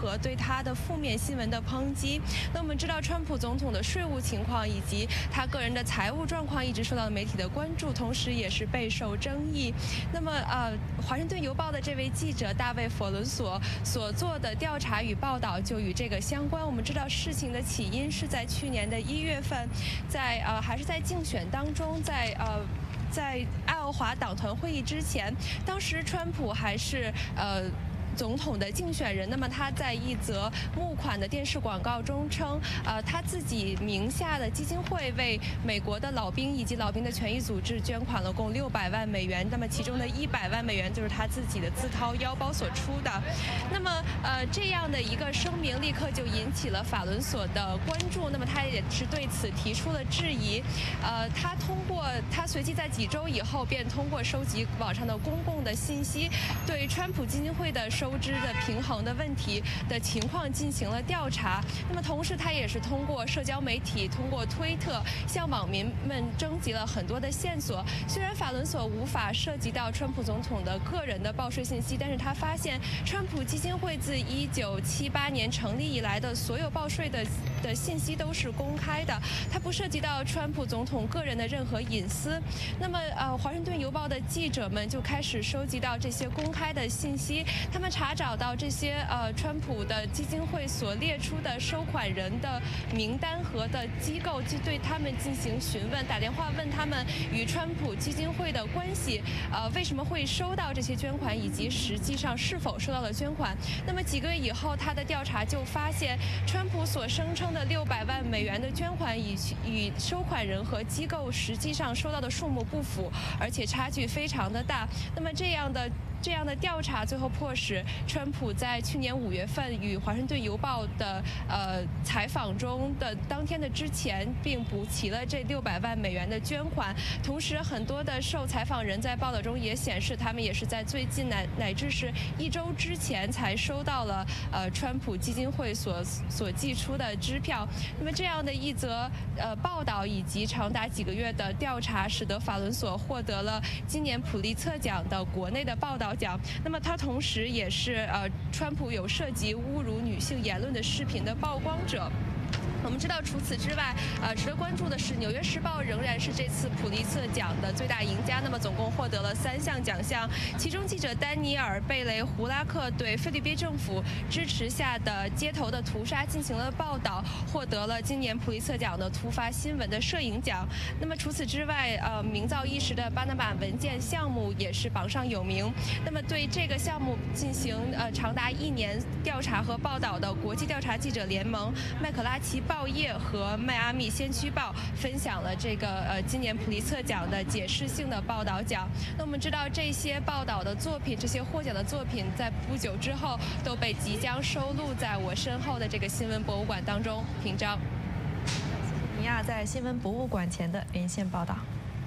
他的负面新闻的抨击。那我们知道，川普总统的税务情况以及他个人的财务状况一直受到媒体的关注，同时也是备受争议。那么，呃，华盛顿邮报的这位记者大卫·佛伦索所做的调查与报道就与这个相关。我们知道，事情的起因是在去年的一月份，在呃还是在竞选当中，在呃。在爱奥华党团会议之前，当时川普还是呃。总统的竞选人，那么他在一则募款的电视广告中称，呃，他自己名下的基金会为美国的老兵以及老兵的权益组织捐款了共六百万美元，那么其中的一百万美元就是他自己的自掏腰包所出的。那么，呃，这样的一个声明立刻就引起了法伦索的关注，那么他也是对此提出了质疑。呃，他通过他随即在几周以后便通过收集网上的公共的信息，对川普基金会的收支的平衡的问题的情况进行了调查。那么同时，他也是通过社交媒体、通过推特向网民们征集了很多的线索。虽然法伦索无法涉及到川普总统的个人的报税信息，但是他发现川普基金会自一九七八年成立以来的所有报税的的信息都是公开的，它不涉及到川普总统个人的任何隐私。那么，呃，华盛顿邮报的记者们就开始收集到这些公开的信息，他们查找到这些呃川普的基金会所列出的收款人的名单和的机构，就对他们进行询问，打电话问他们与川普基金会的关系，呃为什么会收到这些捐款，以及实际上是否收到了捐款。那么几个月以后，他的调查就发现，川普所声称的六百万美元的捐款与与收款人和机构实际上收到的数目不符，而且差距非常的大。那么这样的。这样的调查最后迫使川普在去年五月份与华盛顿邮报的呃采访中的当天的之前，并补齐了这六百万美元的捐款。同时，很多的受采访人在报道中也显示，他们也是在最近乃乃至是一周之前才收到了呃川普基金会所所寄出的支票。那么这样的一则呃报道以及长达几个月的调查，使得法伦索获得了今年普利策奖的国内的报道奖。那么他同时也是呃川普有涉及侮辱女性言论的视频的曝光者。我们知道，除此之外，呃，值得关注的是，《纽约时报》仍然是这次普利策奖的最大赢家。那么，总共获得了三项奖项，其中记者丹尼尔·贝雷胡拉克对菲律宾政府支持下的街头的屠杀进行了报道，获得了今年普利策奖的突发新闻的摄影奖。那么，除此之外，呃，名噪一时的巴拿马文件项目也是榜上有名。那么，对这个项目进行呃长达一年调查和报道的国际调查记者联盟、麦克拉奇报业和迈阿密先驱报分享了这个呃今年普利策奖的解释性的报道奖。那我们知道，这些报道的作品，这些获奖的作品，在不久之后都被即将收录在我身后的这个新闻博物馆当中。平章， 尼亚在新闻博物馆前的连线报道。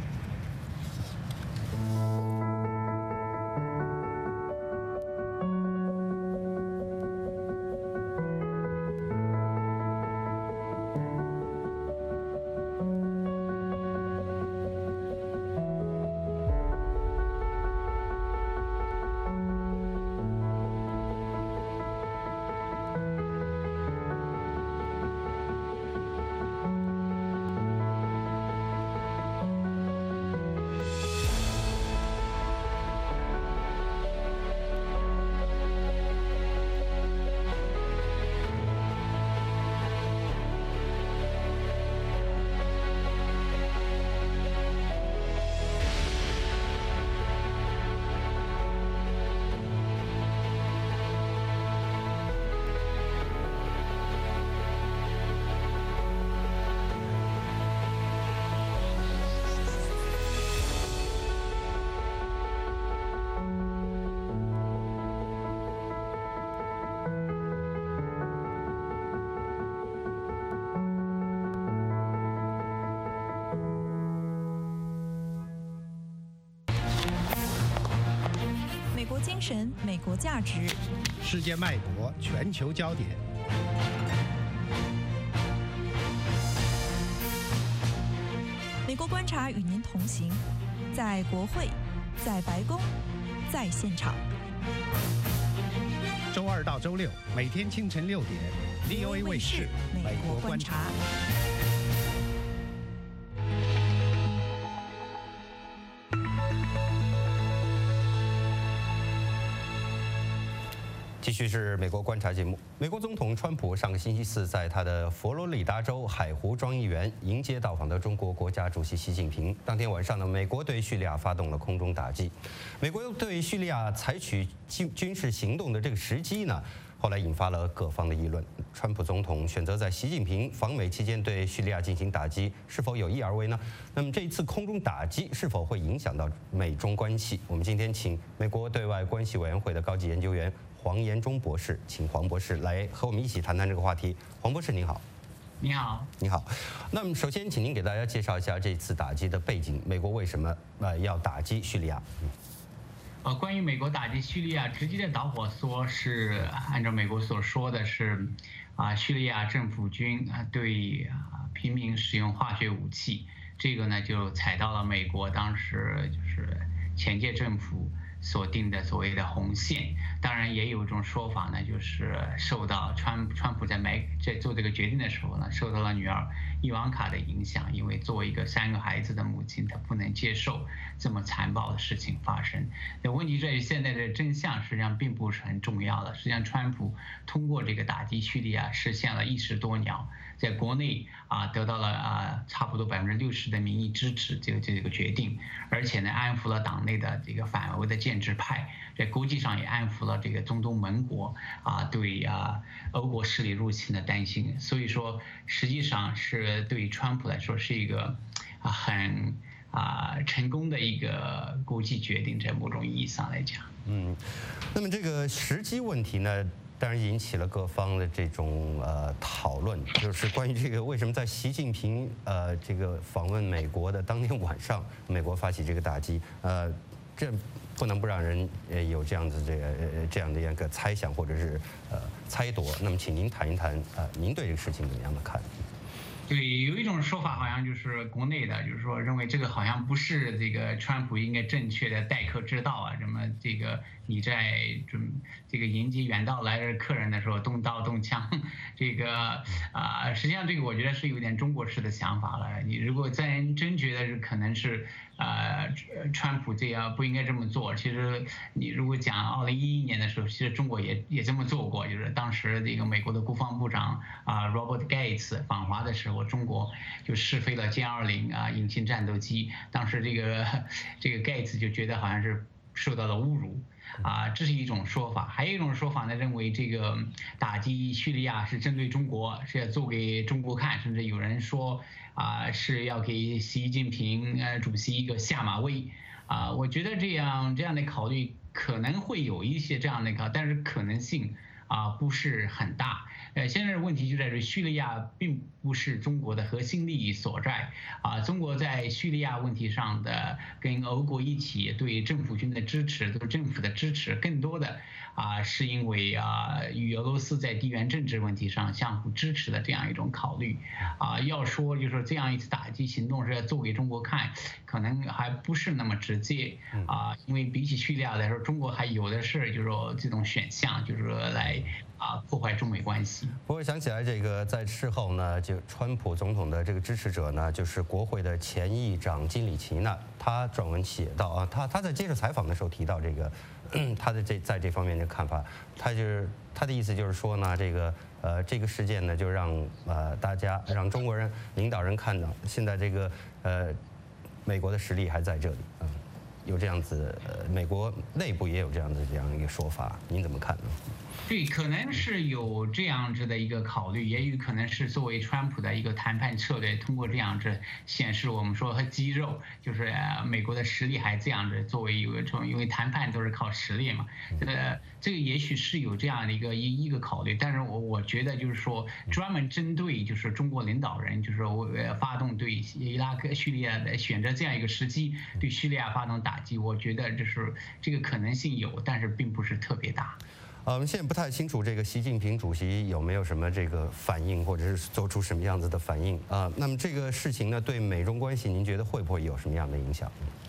美国精神，美国价值， 世界脉搏，全球焦点。 美国观察与您同行，在国会，在白宫，在现场。 周二到周六每天清晨六点 ，V O A 卫视《美国观察》。 继续是美国观察节目。美国总统川普上个星期四在他的佛罗里达州海湖庄园园迎接到访的中国国家主席习近平。当天晚上呢，美国对叙利亚发动了空中打击。美国对叙利亚采取军军事行动的这个时机呢，后来引发了各方的议论。川普总统选择在习近平访美期间对叙利亚进行打击，是否有意而为呢？那么这一次空中打击是否会影响到美中关系？我们今天请美国对外关系委员会的高级研究员黄延忠博士，请黄博士来和我们一起谈谈这个话题。黄博士您好。 你好。 你好。那么首先，请您给大家介绍一下这次打击的背景，美国为什么呃要打击叙利亚？嗯呃，关于美国打击叙利亚，直接的导火索是按照美国所说的是，啊，叙利亚政府军啊对啊平民使用化学武器，这个呢就踩到了美国当时就是前届政府所定的所谓的红线。当然，也有一种说法呢，就是受到川川普在买在做这个决定的时候呢，受到了女儿伊万卡的影响，因为作为一个三个孩子的母亲，她不能接受这么残暴的事情发生。那问题在于，现在的真相实际上并不是很重要的。实际上，川普通过这个打击叙利亚，实现了一石多鸟，在国内啊得到了啊差不多百分之六十的民意支持这个这个决定，而且呢安抚了党内的这个反俄的建制派，在国际上也安抚了这个中东盟国啊对啊俄国势力入侵的担心。所以说，实际上是对于川普来说是一个啊很啊成功的一个国际决定，在某种意义上来讲。 嗯，那么这个时机问题呢，当然引起了各方的这种呃讨论，就是关于这个为什么在习近平呃这个访问美国的当天晚上，美国发起这个打击，呃，这不能不让人呃有这样子这个呃这样的一个猜想或者是呃猜度。那么，请您谈一谈呃您对这个事情怎么样的看？ 对，有一种说法好像就是国内的，就是说认为这个好像不是这个川普应该正确的待客之道啊，什么这个你在准这个迎接远道来的客人的时候动刀动枪，这个啊、呃，实际上这个我觉得是有点中国式的想法了。你如果真真觉得是可能是呃川普这样不应该这么做，其实你如果讲二零一一年的时候，其实中国也也这么做过，就是当时这个美国的国防部长啊、呃、Robert Gates 访华的时候，中国就试飞了歼二零啊引擎战斗机，当时这个这个 Gates 就觉得好像是受到了侮辱。啊，这是一种说法。还有一种说法呢，认为这个打击叙利亚是针对中国，是要做给中国看，甚至有人说啊是要给习近平呃主席一个下马威。啊，我觉得这样这样的考虑可能会有一些这样的考，但是可能性啊不是很大。呃，现在的问题就在于叙利亚并不是中国的核心利益所在啊。中国在叙利亚问题上的跟俄国一起对政府军的支持，对政府的支持，更多的啊是因为啊与俄罗斯在地缘政治问题上相互支持的这样一种考虑啊。要说就是说这样一次打击行动是要做给中国看，可能还不是那么直接啊，因为比起叙利亚来说，中国还有的是就是说这种选项，就是说来。啊，破坏中美关系。 不过想起来，这个在事后呢，就川普总统的这个支持者呢，就是国会的前议长金里奇呢，他撰文写到啊，他他在接受采访的时候提到这个，嗯、他的这在这方面的看法，他就是他的意思就是说呢，这个呃这个事件呢，就让呃大家让中国人领导人看到，现在这个呃美国的实力还在这里，嗯，有这样子，呃，美国内部也有这样的这样一个说法，您怎么看呢？ 对，可能是有这样子的一个考虑，也有可能是作为川普的一个谈判策略，通过这样子显示我们说和肌肉，就是美国的实力还这样子作为一个从，因为谈判都是靠实力嘛，这个这个也许是有这样的一个一一个考虑，但是我我觉得就是说专门针对就是中国领导人，就是说发动对伊拉克、叙利亚的选择这样一个时机对叙利亚发动打击，我觉得就是这个可能性有，但是并不是特别大。 呃，我们现在不太清楚这个习近平主席有没有什么这个反应，或者是做出什么样子的反应啊、呃？那么这个事情呢，对美中关系，您觉得会不会有什么样的影响？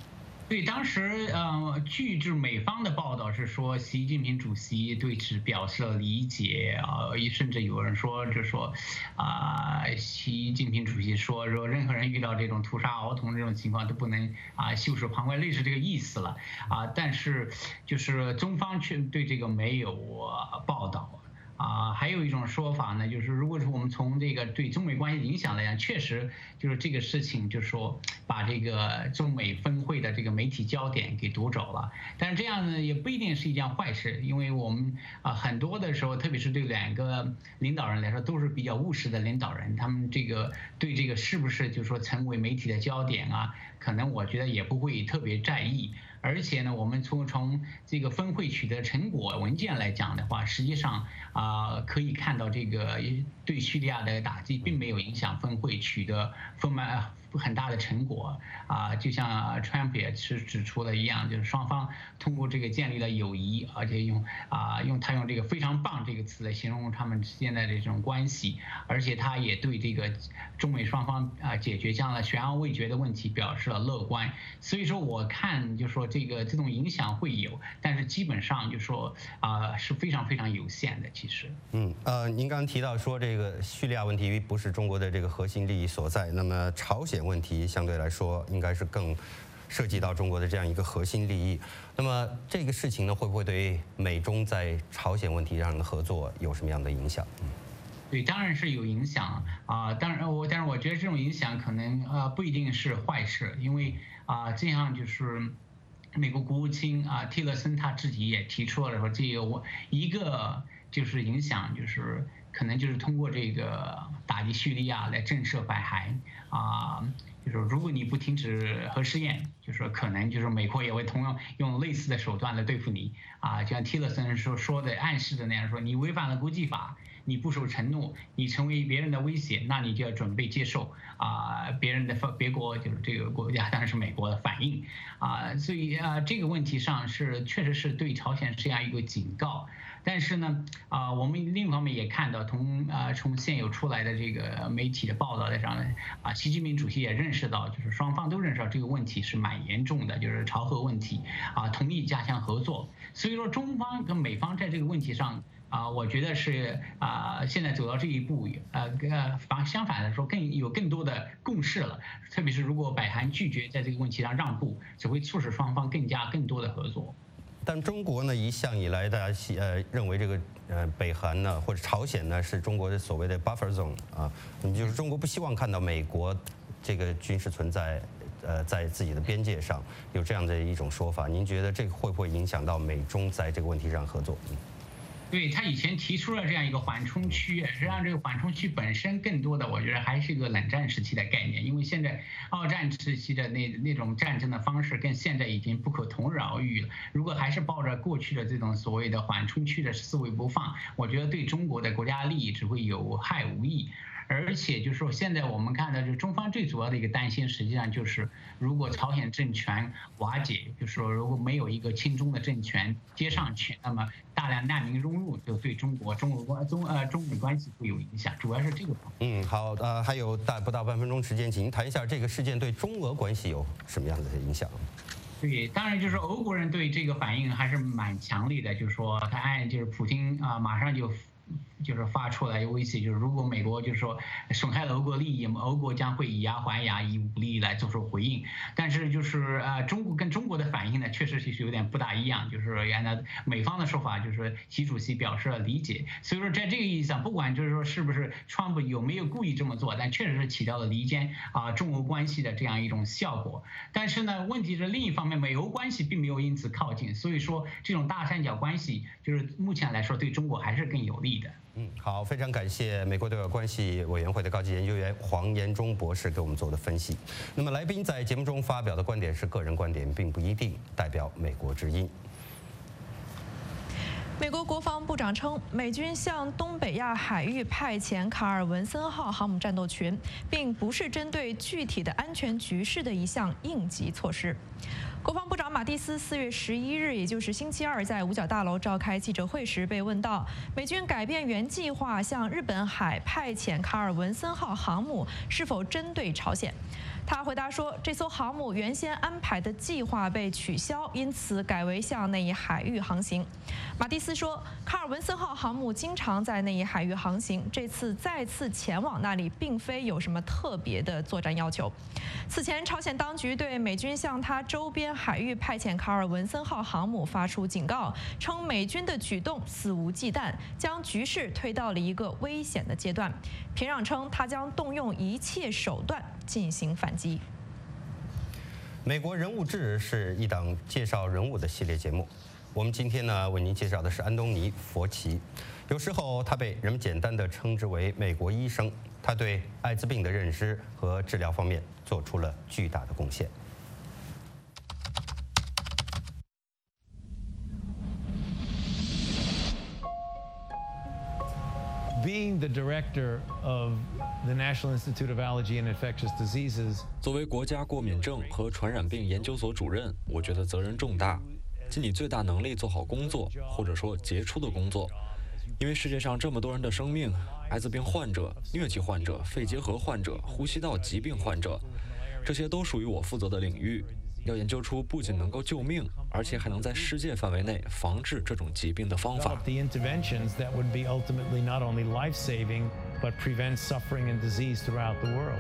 对，当时呃，据就是美方的报道是说，习近平主席对此表示了理解啊，甚至有人说就说，啊、呃，习近平主席说说任何人遇到这种屠杀儿童这种情况都不能啊袖手旁观，类似这个意思了啊。但是就是中方却对这个没有报道。啊，还有一种说法呢，就是如果是我们从这个对中美关系的影响来讲，确实就是这个事情，就是说把这个中美峰会的这个媒体焦点给夺走了。但是这样呢，也不一定是一件坏事，因为我们啊很多的时候，特别是对两个领导人来说，都是比较务实的领导人，他们这个对这个是不是就是说成为媒体的焦点啊，可能我觉得也不会特别在意。而且呢，我们从从这个峰会取得成果文件来讲的话，实际上啊、呃、可以看到这个对叙利亚的打击并没有影响峰会取得丰满很大的成果啊、呃，就像 Trump 也是指出了一样，就是双方通过这个建立了友谊，而且用啊、呃、用他用这个非常棒这个词来形容他们之间的这种关系，而且他也对这个中美双方啊、呃、解决这样的悬而未决的问题表示了乐观。所以说我看就说这个这种影响会有，但是基本上就说啊、呃、是非常非常有限的。其实， 嗯呃，您刚刚提到说这个叙利亚问题不是中国的这个核心利益所在，那么朝鲜问题相对来说应该是更涉及到中国的这样一个核心利益。那么这个事情呢，会不会对美中在朝鲜问题上的合作有什么样的影响？嗯对，当然是有影响啊、呃。当然我，但是我觉得这种影响可能呃不一定是坏事，因为啊、呃，这样就是美国国务卿啊、呃、蒂勒森他自己也提出了说，这个我一个就是影响就是可能就是通过这个打击叙利亚来震慑北韩啊。呃就是如果你不停止核试验，就是可能就是美国也会同样用类似的手段来对付你啊，就像蒂勒森说说的暗示的那样说，你违反了国际法，你不守承诺，你成为别人的威胁，那你就要准备接受啊别人的别国就是这个国家当然是美国的反应啊，所以啊这个问题上是确实是对朝鲜这样一个警告。但是呢，啊、呃，我们另一方面也看到，从啊、呃、从现有出来的这个媒体的报道上呢，啊，习近平主席也认识到，就是双方都认识到这个问题是蛮严重的，就是朝核问题，啊，同意加强合作。所以说，中方跟美方在这个问题上，啊，我觉得是啊，现在走到这一步，呃呃，反相反来说，更有更多的共识了。特别是如果北韩拒绝在这个问题上让步，只会促使双方更加更多的合作。 但中国呢，一向以来大家呃认为这个呃北韩呢或者朝鲜呢是中国的所谓的 buffer zone 啊，就是中国不希望看到美国这个军事存在呃在自己的边界上，有这样的一种说法。您觉得这个会不会影响到美中在这个问题上合作？嗯对，他以前提出了这样一个缓冲区，实际上这个缓冲区本身更多的我觉得还是一个冷战时期的概念，因为现在二战时期的那那种战争的方式跟现在已经不可同日而语了。如果还是抱着过去的这种所谓的缓冲区的思维不放，我觉得对中国的国家利益只会有害无益。而且就是说，现在我们看到，就中方最主要的一个担心，实际上就是如果朝鲜政权瓦解，就是说如果没有一个亲中的政权接上去，那么大量难民融入，就对中国中俄中呃中美关系会有影响，主要是这个方面。嗯，好，呃，还有大不到半分钟时间，请您谈一下这个事件对中俄关系有什么样的影响？ 对，当然就是俄国人对这个反应还是蛮强烈的，就是说他按就是普京啊、呃，马上就。就是发出来威胁，就是如果美国就是说损害了俄国利益，俄国将会以牙还牙，以武力来做出回应。但是就是呃，中国跟中国的反应呢，确实是有点不大一样。就是按照美方的说法，就是习主席表示了理解。所以说在这个意义上，不管就是说是不是川普有没有故意这么做，但确实是起到了离间啊、呃、中俄关系的这样一种效果。但是呢，问题是另一方面，美俄关系并没有因此靠近，所以说这种大三角关系，就是目前来说对中国还是更有利的。 嗯，好，非常感谢美国对俄关系委员会的高级研究员黄延忠博士给我们做的分析。那么，来宾在节目中发表的观点是个人观点，并不一定代表美国之音。 美国国防部长称，美军向东北亚海域派遣卡尔文森号航母战斗群，并不是针对具体的安全局势的一项应急措施。国防部长马蒂斯四月十一日，也就是星期二，在五角大楼召开记者会时被问到，美军改变原计划向日本海派遣卡尔文森号航母是否针对朝鲜？ 他回答说，这艘航母原先安排的计划被取消，因此改为向内伊海域航行。马蒂斯说，卡尔文森号航母经常在内伊海域航行，这次再次前往那里，并非有什么特别的作战要求。此前，朝鲜当局对美军向他周边海域派遣卡尔文森号航母发出警告，称美军的举动肆无忌惮，将局势推到了一个危险的阶段。平壤称，他将动用一切手段进行反击。 美国人物志是一档介绍人物的系列节目。我们今天呢，为您介绍的是安东尼·佛奇。有时候他被人们简单地称之为美国医生。他对艾滋病的认知和治疗方面做出了巨大的贡献。 Being the director of the National Institute of Allergy and Infectious Diseases， 作为国家过敏症和传染病研究所主任，我觉得责任重大，尽你最大能力做好工作，或者说杰出的工作。因为世界上这么多人的生命，艾滋病患者、疟疾患者、肺结核患者、呼吸道疾病患者，这些都属于我负责的领域。要研究出不仅能够救命，而且还能在世界范围内防治这种疾病的方法。 The interventions that would be ultimately not only life-saving, but prevent suffering and disease throughout the world.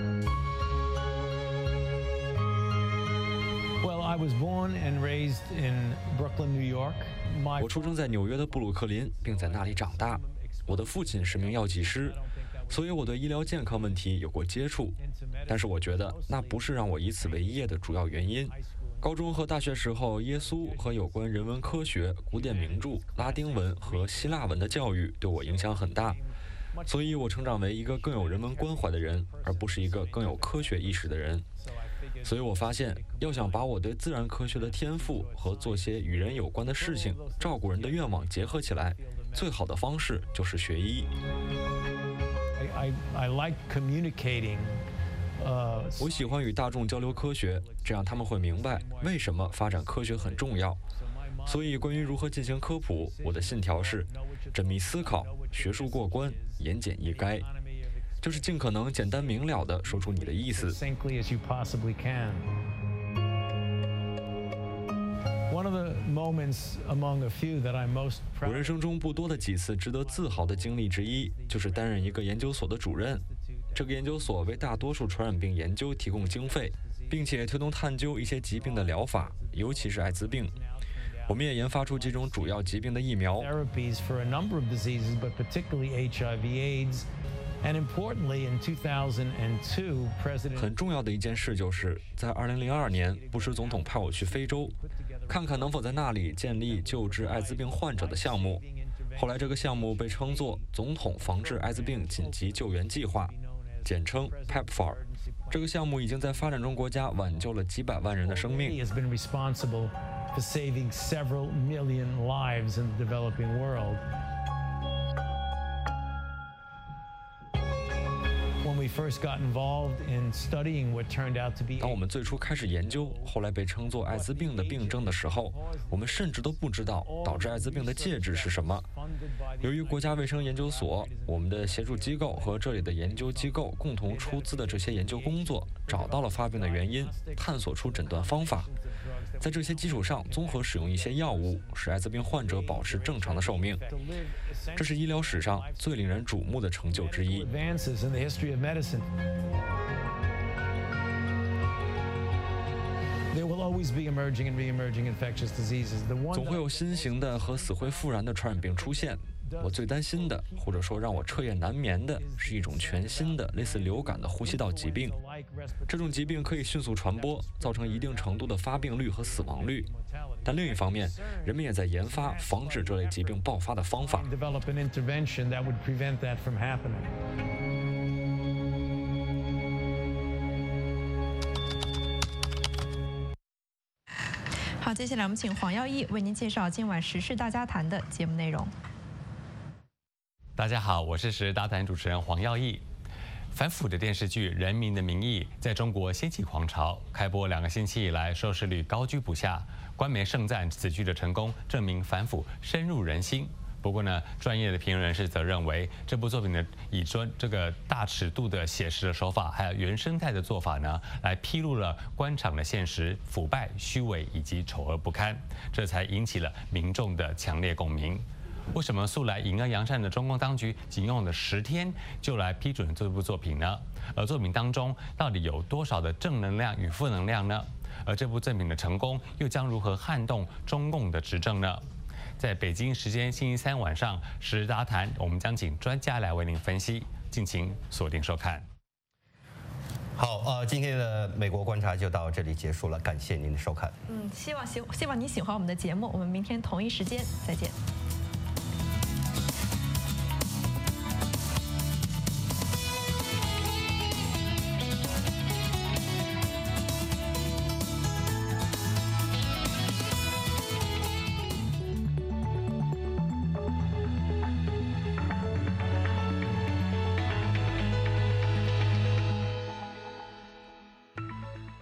Well, I was born and raised in Brooklyn, New York. 我出生在纽约的布鲁克林，并在那里长大。我的父亲是名药剂师，所以我对医疗健康问题有过接触。但是我觉得那不是让我以此为业的主要原因。高中和大学时候，耶稣和有关人文科学、古典名著、拉丁文和希腊文的教育对我影响很大，所以我成长为一个更有人文关怀的人，而不是一个更有科学意识的人。所以我发现，要想把我对自然科学的天赋和做些与人有关的事情、照顾人的愿望结合起来，最好的方式就是学医。 I, I like communicating. 我喜欢与大众交流科学，这样他们会明白为什么发展科学很重要。所以，关于如何进行科普，我的信条是：缜密思考、学术过关、言简意赅，就是尽可能简单明了地说出你的意思。我人生中不多的几次值得自豪的经历之一，就是担任一个研究所的主任。这个研究所为大多数传染病研究提供经费，并且推动探究一些疾病的疗法，尤其是艾滋病。我们也研发出几种主要疾病的疫苗。很重要的一件事就是，在二零零二年，布什总统派我去非洲，看看能否在那里建立救治艾滋病患者的项目。后来，这个项目被称作“总统防治艾滋病紧急救援计划”。简称 PEPFAR。这个项目已经在发展中国家挽救了几百万人的生命。当我们最初开始研究后来被称作艾滋病的病症的时候，我们甚至都不知道导致艾滋病的介质是什么。由于国家卫生研究所、我们的协助机构和这里的研究机构共同出资的这些研究工作，找到了发病的原因，探索出诊断方法。在这些基础上，综合使用一些药物，使艾滋病患者保持正常的寿命。这是医疗史上最令人瞩目的成就之一。总会有新型的和死灰复燃的传染病出现。我最担心的，或者说让我彻夜难眠的，是一种全新的类似流感的呼吸道疾病。这种疾病可以迅速传播，造成一定程度的发病率和死亡率。但另一方面，人们也在研发防止这类疾病爆发的方法。 好，接下来我们请黄耀义为您介绍今晚时事大家谈的节目内容。 大家好，我是时事大谈主持人黄耀义。反腐的电视剧《人民的名义》在中国掀起狂潮，开播两个星期以来，收视率高居不下。官媒盛赞此剧的成功，证明反腐深入人心。 不过呢，专业的评论人士则认为，这部作品呢以专这个大尺度的写实的手法，还有原生态的做法呢，来披露了官场的现实、腐败、虚伪以及丑恶不堪，这才引起了民众的强烈共鸣。为什么素来隐恶扬善的中共当局仅用了十天就来批准这部作品呢？而作品当中到底有多少的正能量与负能量呢？而这部作品的成功又将如何撼动中共的执政呢？在北京时间星期三晚上时事大谈，我们将请专家来为您分析，敬请锁定收看。 好，呃，今天的美国观察就到这里结束了，感谢您的收看。 嗯，希望希希望你喜欢我们的节目，我们明天同一时间再见。